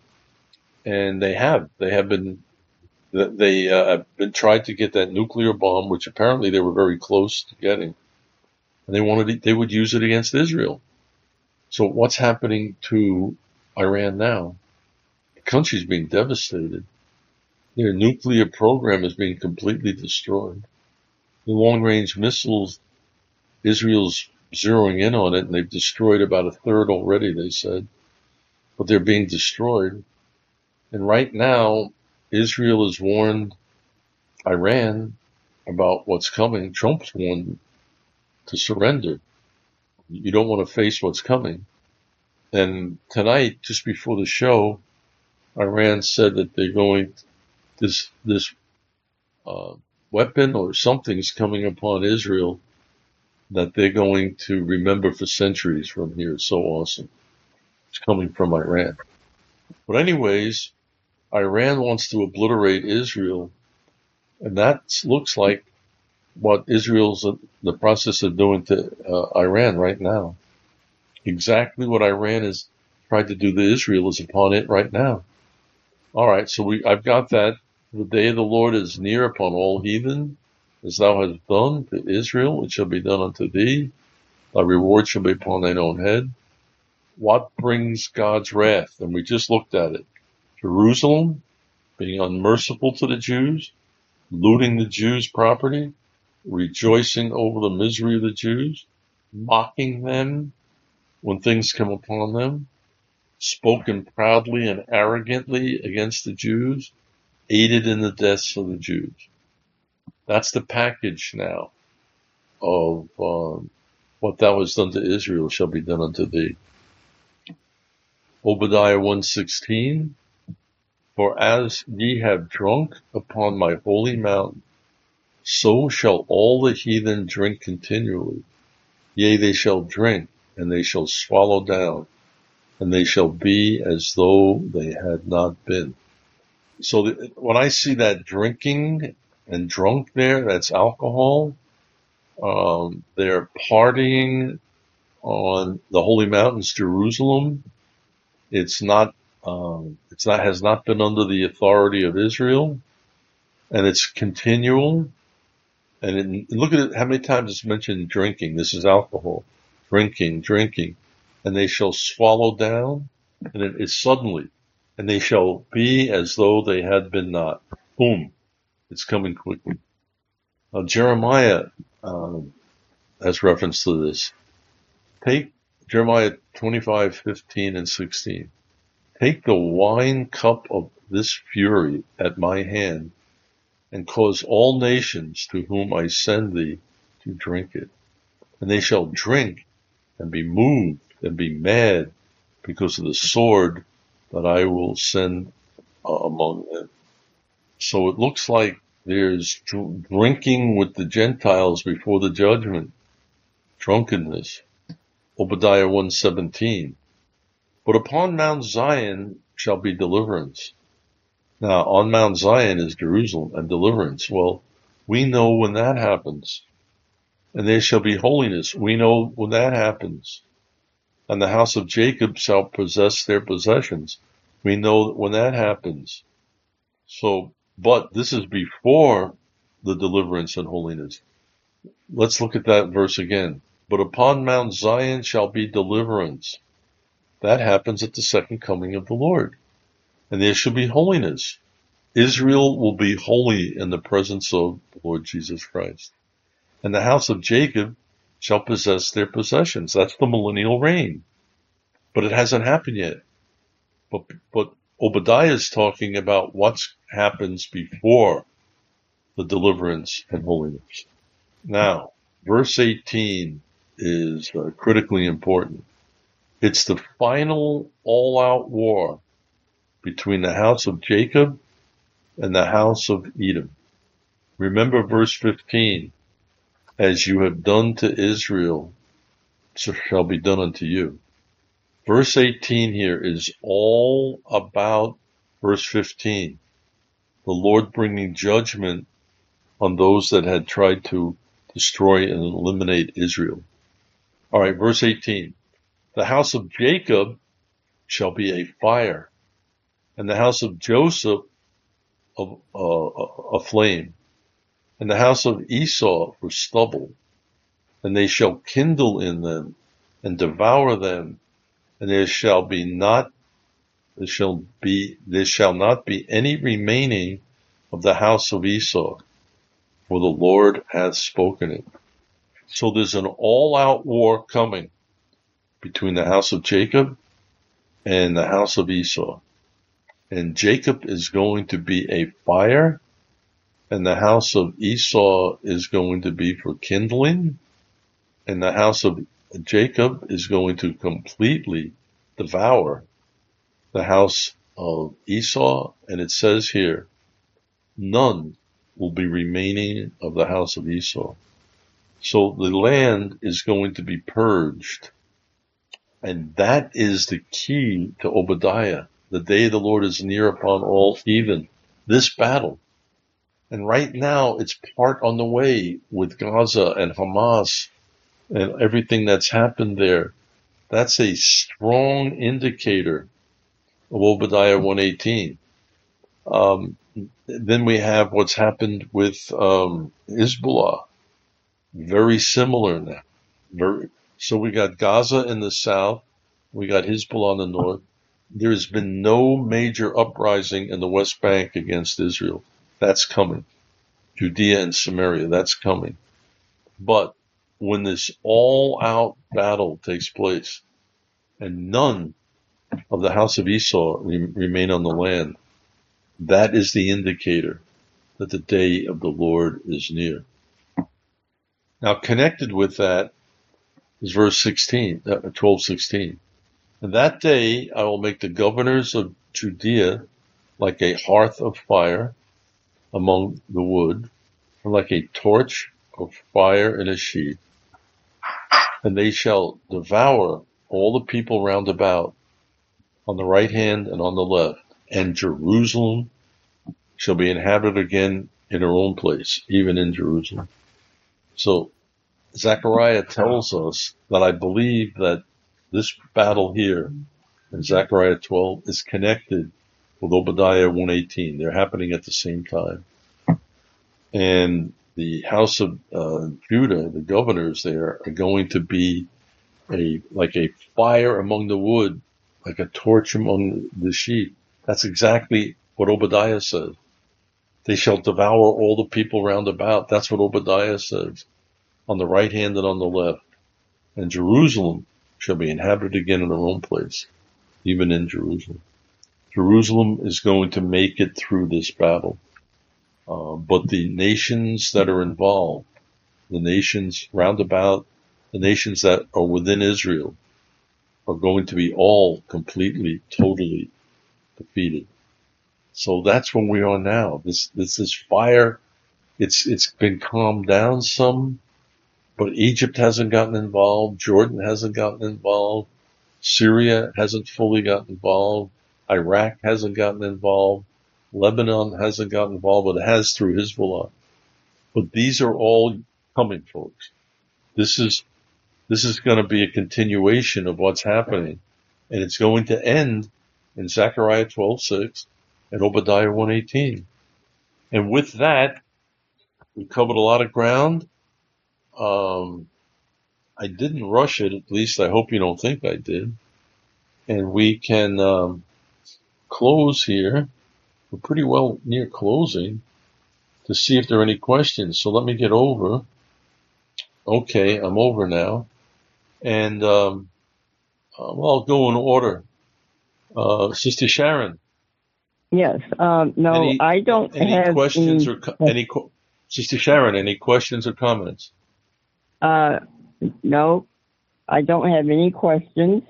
And they have, they have been, they, uh, have been tried to get that nuclear bomb, which apparently they were very close to getting. And they wanted, they would use it against Israel. So what's happening to Iran now? The country's being devastated. Their nuclear program is being completely destroyed. The long-range missiles, Israel's zeroing in on it, and they've destroyed about a third already, they said. But they're being destroyed. And right now, Israel has warned Iran about what's coming. Trump's warned to surrender. You don't want to face what's coming. And tonight, just before the show, Iran said that they're going, this, this, uh, weapon or something's coming upon Israel that they're going to remember for centuries from here. It's so awesome. It's coming from Iran. But anyways, Iran wants to obliterate Israel, and that looks like what Israel's in the process of doing to uh, Iran right now. Exactly what Iran has tried to do to Israel is upon it right now. All right, so we I've got that. The day of the Lord is near upon all heathen, as thou hast done to Israel, it shall be done unto thee. Thy reward shall be upon thine own head. What brings God's wrath? And we just looked at it. Jerusalem being unmerciful to the Jews, looting the Jews' property, rejoicing over the misery of the Jews, mocking them when things come upon them, spoken proudly and arrogantly against the Jews, aided in the deaths of the Jews. That's the package now of um, what thou hast done to Israel shall be done unto thee. Obadiah one sixteen, for as ye have drunk upon my holy mountain, so shall all the heathen drink continually. Yea, they shall drink, and they shall swallow down, and they shall be as though they had not been. So the, when I see that drinking and drunk there, that's alcohol. Um, they're partying on the holy mountains, Jerusalem. It's not, um, it's not, has not been under the authority of Israel, and it's continual. And in, look at it, how many times it's mentioned drinking. This is alcohol. Drinking, drinking. And they shall swallow down, and it is suddenly. And they shall be as though they had been not. Boom. It's coming quickly. Now, Jeremiah um, has reference to this. Take Jeremiah twenty-five, fifteen, and sixteen. Take the wine cup of this fury at my hand, and cause all nations to whom I send thee to drink it. And they shall drink and be moved and be mad because of the sword that I will send uh, among them. So it looks like there's dr- drinking with the Gentiles before the judgment, drunkenness. Obadiah one seventeen. But upon Mount Zion shall be deliverance. Now, on Mount Zion is Jerusalem and deliverance. Well, we know when that happens. And there shall be holiness. We know when that happens. And the house of Jacob shall possess their possessions. We know when that happens. So, but this is before the deliverance and holiness. Let's look at that verse again. But upon Mount Zion shall be deliverance. That happens at the second coming of the Lord. And there shall be holiness. Israel will be holy in the presence of the Lord Jesus Christ. And the house of Jacob shall possess their possessions. That's the millennial reign. But it hasn't happened yet. But, but Obadiah is talking about what happens before the deliverance and holiness. Now, verse eighteen is uh, critically important. It's the final all-out war between the house of Jacob and the house of Edom. Remember verse fifteen, as you have done to Israel, so shall be done unto you. Verse eighteen here is all about verse fifteen, the Lord bringing judgment on those that had tried to destroy and eliminate Israel. All right, verse eighteen, the house of Jacob shall be a fire, and the house of Joseph of uh, a flame, and the house of Esau for stubble, and they shall kindle in them and devour them, and there shall be not there shall be there shall not be any remaining of the house of Esau, for the Lord hath spoken it. So there's an all-out war coming between the house of Jacob and the house of Esau. And Jacob is going to be a fire, and the house of Esau is going to be for kindling, and the house of Jacob is going to completely devour the house of Esau. And it says here, none will be remaining of the house of Esau. So the land is going to be purged. And that is the key to Obadiah. The day of the Lord is near upon all, even this battle. And right now it's part on the way with Gaza and Hamas and everything that's happened there. That's a strong indicator of Obadiah one eighteen. Um, then we have what's happened with um, Hezbollah. Very similar now. Very, so we got Gaza in the south. We got Hezbollah in the north. There has been no major uprising in the West Bank against Israel. That's coming. Judea and Samaria, that's coming. But when this all-out battle takes place and none of the house of Esau re- remain on the land, that is the indicator that the day of the Lord is near. Now, connected with that is verse sixteen, twelve sixteen. And that day I will make the governors of Judea like a hearth of fire among the wood, and like a torch of fire in a sheet. And they shall devour all the people round about, on the right hand and on the left, and Jerusalem shall be inhabited again in her own place, even in Jerusalem. So Zechariah tells us that I believe that this battle here in Zechariah twelve is connected with Obadiah one eighteen. They're happening at the same time. And the house of uh, Judah, the governors there, are going to be a like a fire among the wood, like a torch among the sheep. That's exactly what Obadiah says. They shall devour all the people round about. That's what Obadiah says, on the right hand and on the left. And Jerusalem shall be inhabited again in her own place, even in Jerusalem. Jerusalem is going to make it through this battle. Uh, but the nations that are involved, the nations round about, the nations that are within Israel, are going to be all completely, totally defeated. So that's where we are now. This, this is fire. It's, it's been calmed down some, but Egypt hasn't gotten involved. Jordan hasn't gotten involved. Syria hasn't fully gotten involved. Iraq hasn't gotten involved. Lebanon hasn't gotten involved, but it has through Hezbollah. But these are all coming, folks. This is, this is going to be a continuation of what's happening. And it's going to end in Zechariah twelve six and Obadiah one eighteen. And with that, we covered a lot of ground. Um, I didn't rush it, at least I hope you don't think I did. And we can, um, close here. We're pretty well near closing to see if there are any questions. So let me get over. Okay, I'm over now. And, um, uh, well, I'll go in order. Uh, Sister Sharon. Yes. Um, no, any, I don't any have questions any, or co- any, Sister Sharon, any questions or comments? Uh, no, I don't have any questions.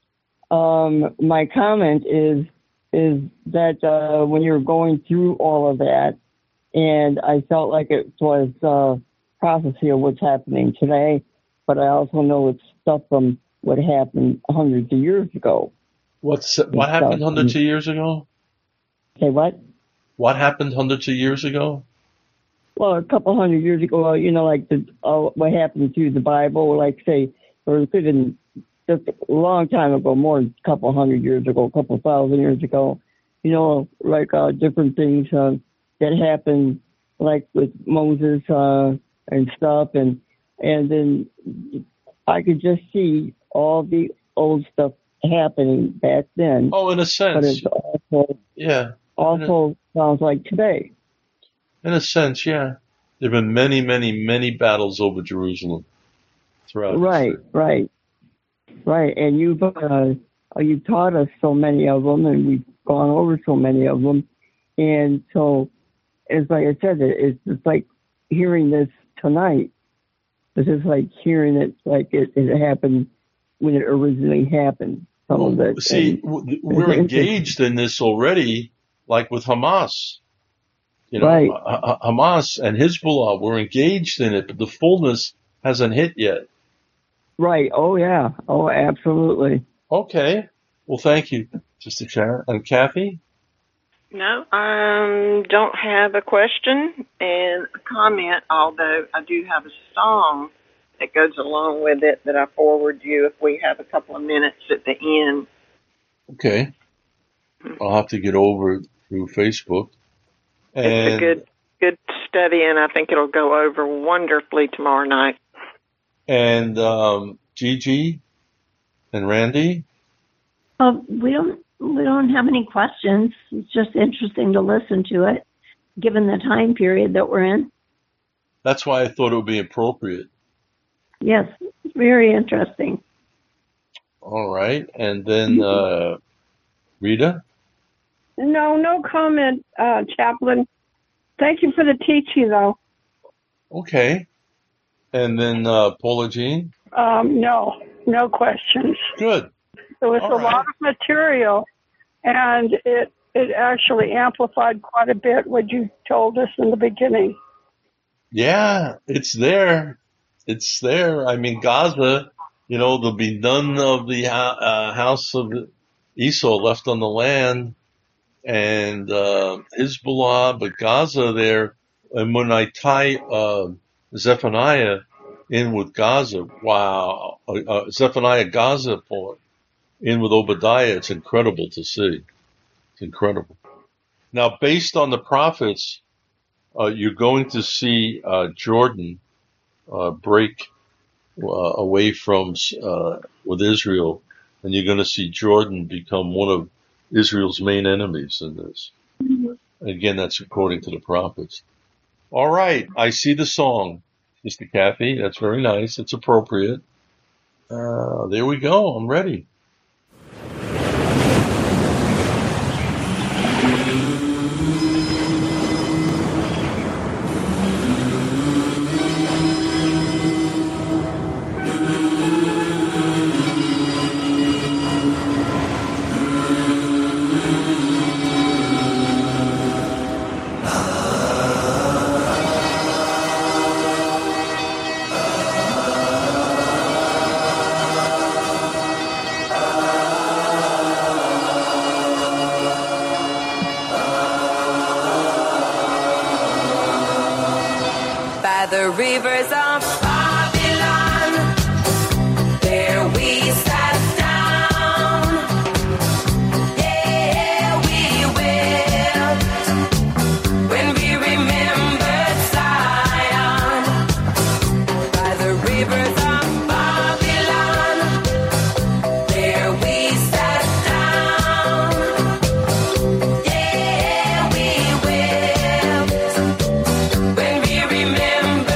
Um, my comment is, is that, uh, when you're going through all of that, and I felt like it was, uh, prophecy of what's happening today, but I also know it's stuff from what happened hundreds of years ago. What's, what happened hundreds of years ago? Say what? What happened hundreds of years ago? Well, a couple hundred years ago, you know, like the, uh, what happened to the Bible, like say, or it could have been just a long time ago, more than a couple hundred years ago, a couple thousand years ago, you know, like uh, different things uh, that happened, like with Moses uh, and stuff, and and then I could just see all the old stuff happening back then. Oh, in a sense. But it's also, yeah. also a, sounds like today. In a sense, yeah. There have been many, many, many battles over Jerusalem throughout Right, history. right. Right, and you've uh, you've taught us so many of them, and we've gone over so many of them, and so it's like I said, it's just like hearing this tonight. It's just like hearing it like it, it happened when it originally happened. Some well, of it. See, and, we're engaged in this already, like with Hamas. You know, right. Hamas and Hezbollah, we're engaged in it, but the fullness hasn't hit yet. Right. Oh, yeah. Oh, absolutely. Okay. Well, thank you, Sister Sharon. And Kathy? No, I um, don't have a question and a comment, although I do have a song that goes along with it that I forward you if we have a couple of minutes at the end. Okay. I'll have to get over it through Facebook. And it's a good, good study, and I think it'll go over wonderfully tomorrow night. And um, Gigi and Randy? Uh, we don't we don't have any questions. It's just interesting to listen to it, given the time period that we're in. That's why I thought it would be appropriate. Yes, very interesting. All right. And then uh, Rita? No, no comment, uh, Chaplain. Thank you for the teaching, though. Okay. And then uh, Paula Jean? Um, no, no questions. Good. There was All a right. lot of material, and it it actually amplified quite a bit what you told us in the beginning. Yeah, it's there. It's there. I mean, Gaza, you know, there'll be none of the uh, house of Esau left on the land, and uh, Hezbollah, but Gaza there, and when I tie uh, Zephaniah in with Gaza, wow, uh, uh, Zephaniah Gaza part in with Obadiah, it's incredible to see. It's incredible. Now, based on the prophets, uh, you're going to see uh, Jordan uh, break uh, away from uh, with Israel, and you're going to see Jordan become one of Israel's main enemies in this. Mm-hmm. Again, that's according to the prophets. All right, I see the song, Sister Kathy. That's very nice. It's appropriate. Uh, there we go. I'm ready. The rivers of Babylon, there we sat down. Yeah, we will, when we remembered Zion. By the rivers of Babylon, there we sat down. Yeah, we will, when we remember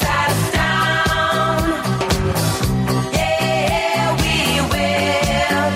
will,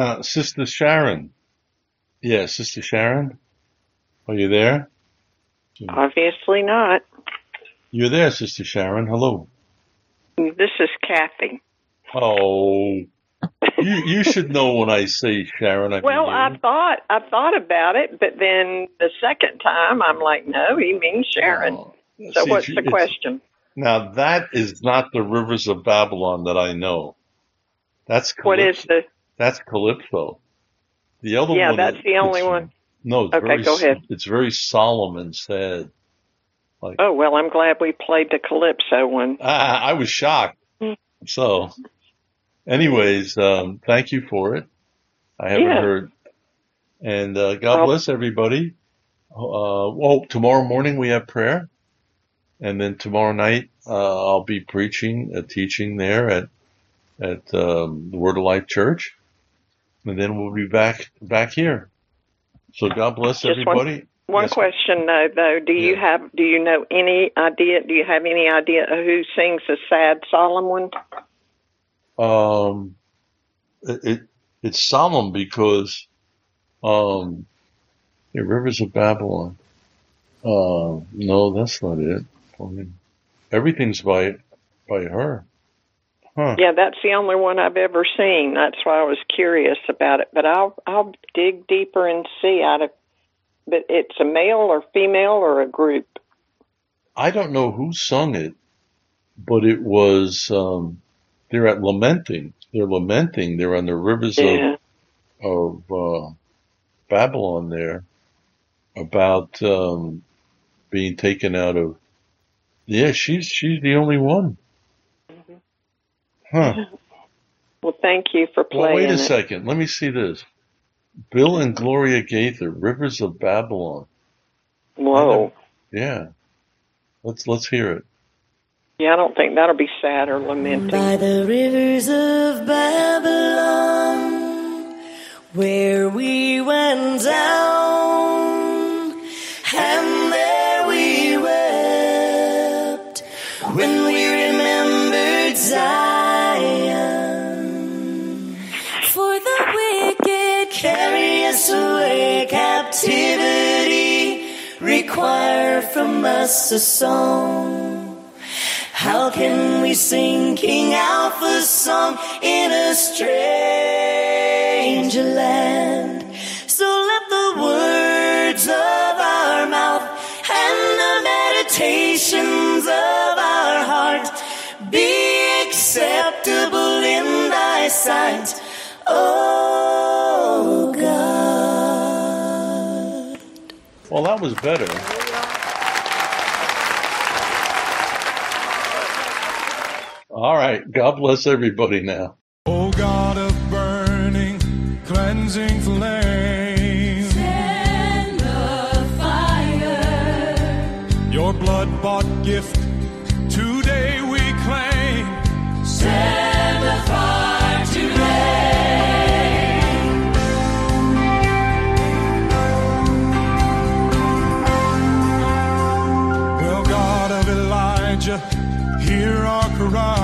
Now, Sister Sharon. Yeah, Sister Sharon. Are you there? Obviously not. You're there, Sister Sharon. Hello. This is Kathy. Oh, you you should know when I say Sharon. I mean Well, you. I thought I thought about it, but then the second time I'm like, no, he means Sharon. Oh. So See, what's she- the it's- question? Now, that is not the Rivers of Babylon that I know. That's What Calypso. is the? That's Calypso. The other Yeah, one. that's is- the only it's- one. No, it's Okay, very, go ahead. It's very solemn and sad. Like, Oh well, I'm glad we played the Calypso one. I, I was shocked. So, anyways, um, thank you for it. I haven't Yeah. heard. And uh, God Well- bless everybody. Uh, well, tomorrow morning we have prayer. And then tomorrow night uh, I'll be preaching, uh, teaching there at at um, the Word of Life Church. And then we'll be back back here. So God bless Just one- everybody. One Yes. question though, though, do you Yeah. have do you know any idea? Do you have any idea of who sings the sad, solemn one? Um, it, it it's solemn because um, the Rivers of Babylon. Uh, no, that's not it. I mean, everything's by by her. Huh. Yeah, that's the only one I've ever seen. That's why I was curious about it. But I'll I'll dig deeper and see out of. But it's a male or female or a group. I don't know who sung it, but it was. Um, they're at lamenting. They're lamenting. They're on the rivers Yeah. of of uh, Babylon there about um, being taken out of. Yeah, she's she's the only one. Huh. Well, thank you for Well, playing wait a it. second. Let me see this. Bill and Gloria Gaither, Rivers of Babylon. Whoa. Yeah. Let's let's hear it. Yeah, I don't think that'll be sad or lamenting. By the rivers of Babylon, where we went down, and there we wept when we remembered Zion. For the wicked carry us away, captivity require from us a song. How can we sing King Alpha's song in a stranger land? So let the words of our mouth and the meditations of our heart be acceptable in thy sight, oh God. Well, that was better. All right. God bless everybody now. O God of burning, cleansing flame, Send the fire, your blood-bought gift today we claim. send the fire today. Well, God of Elijah, hear our cry.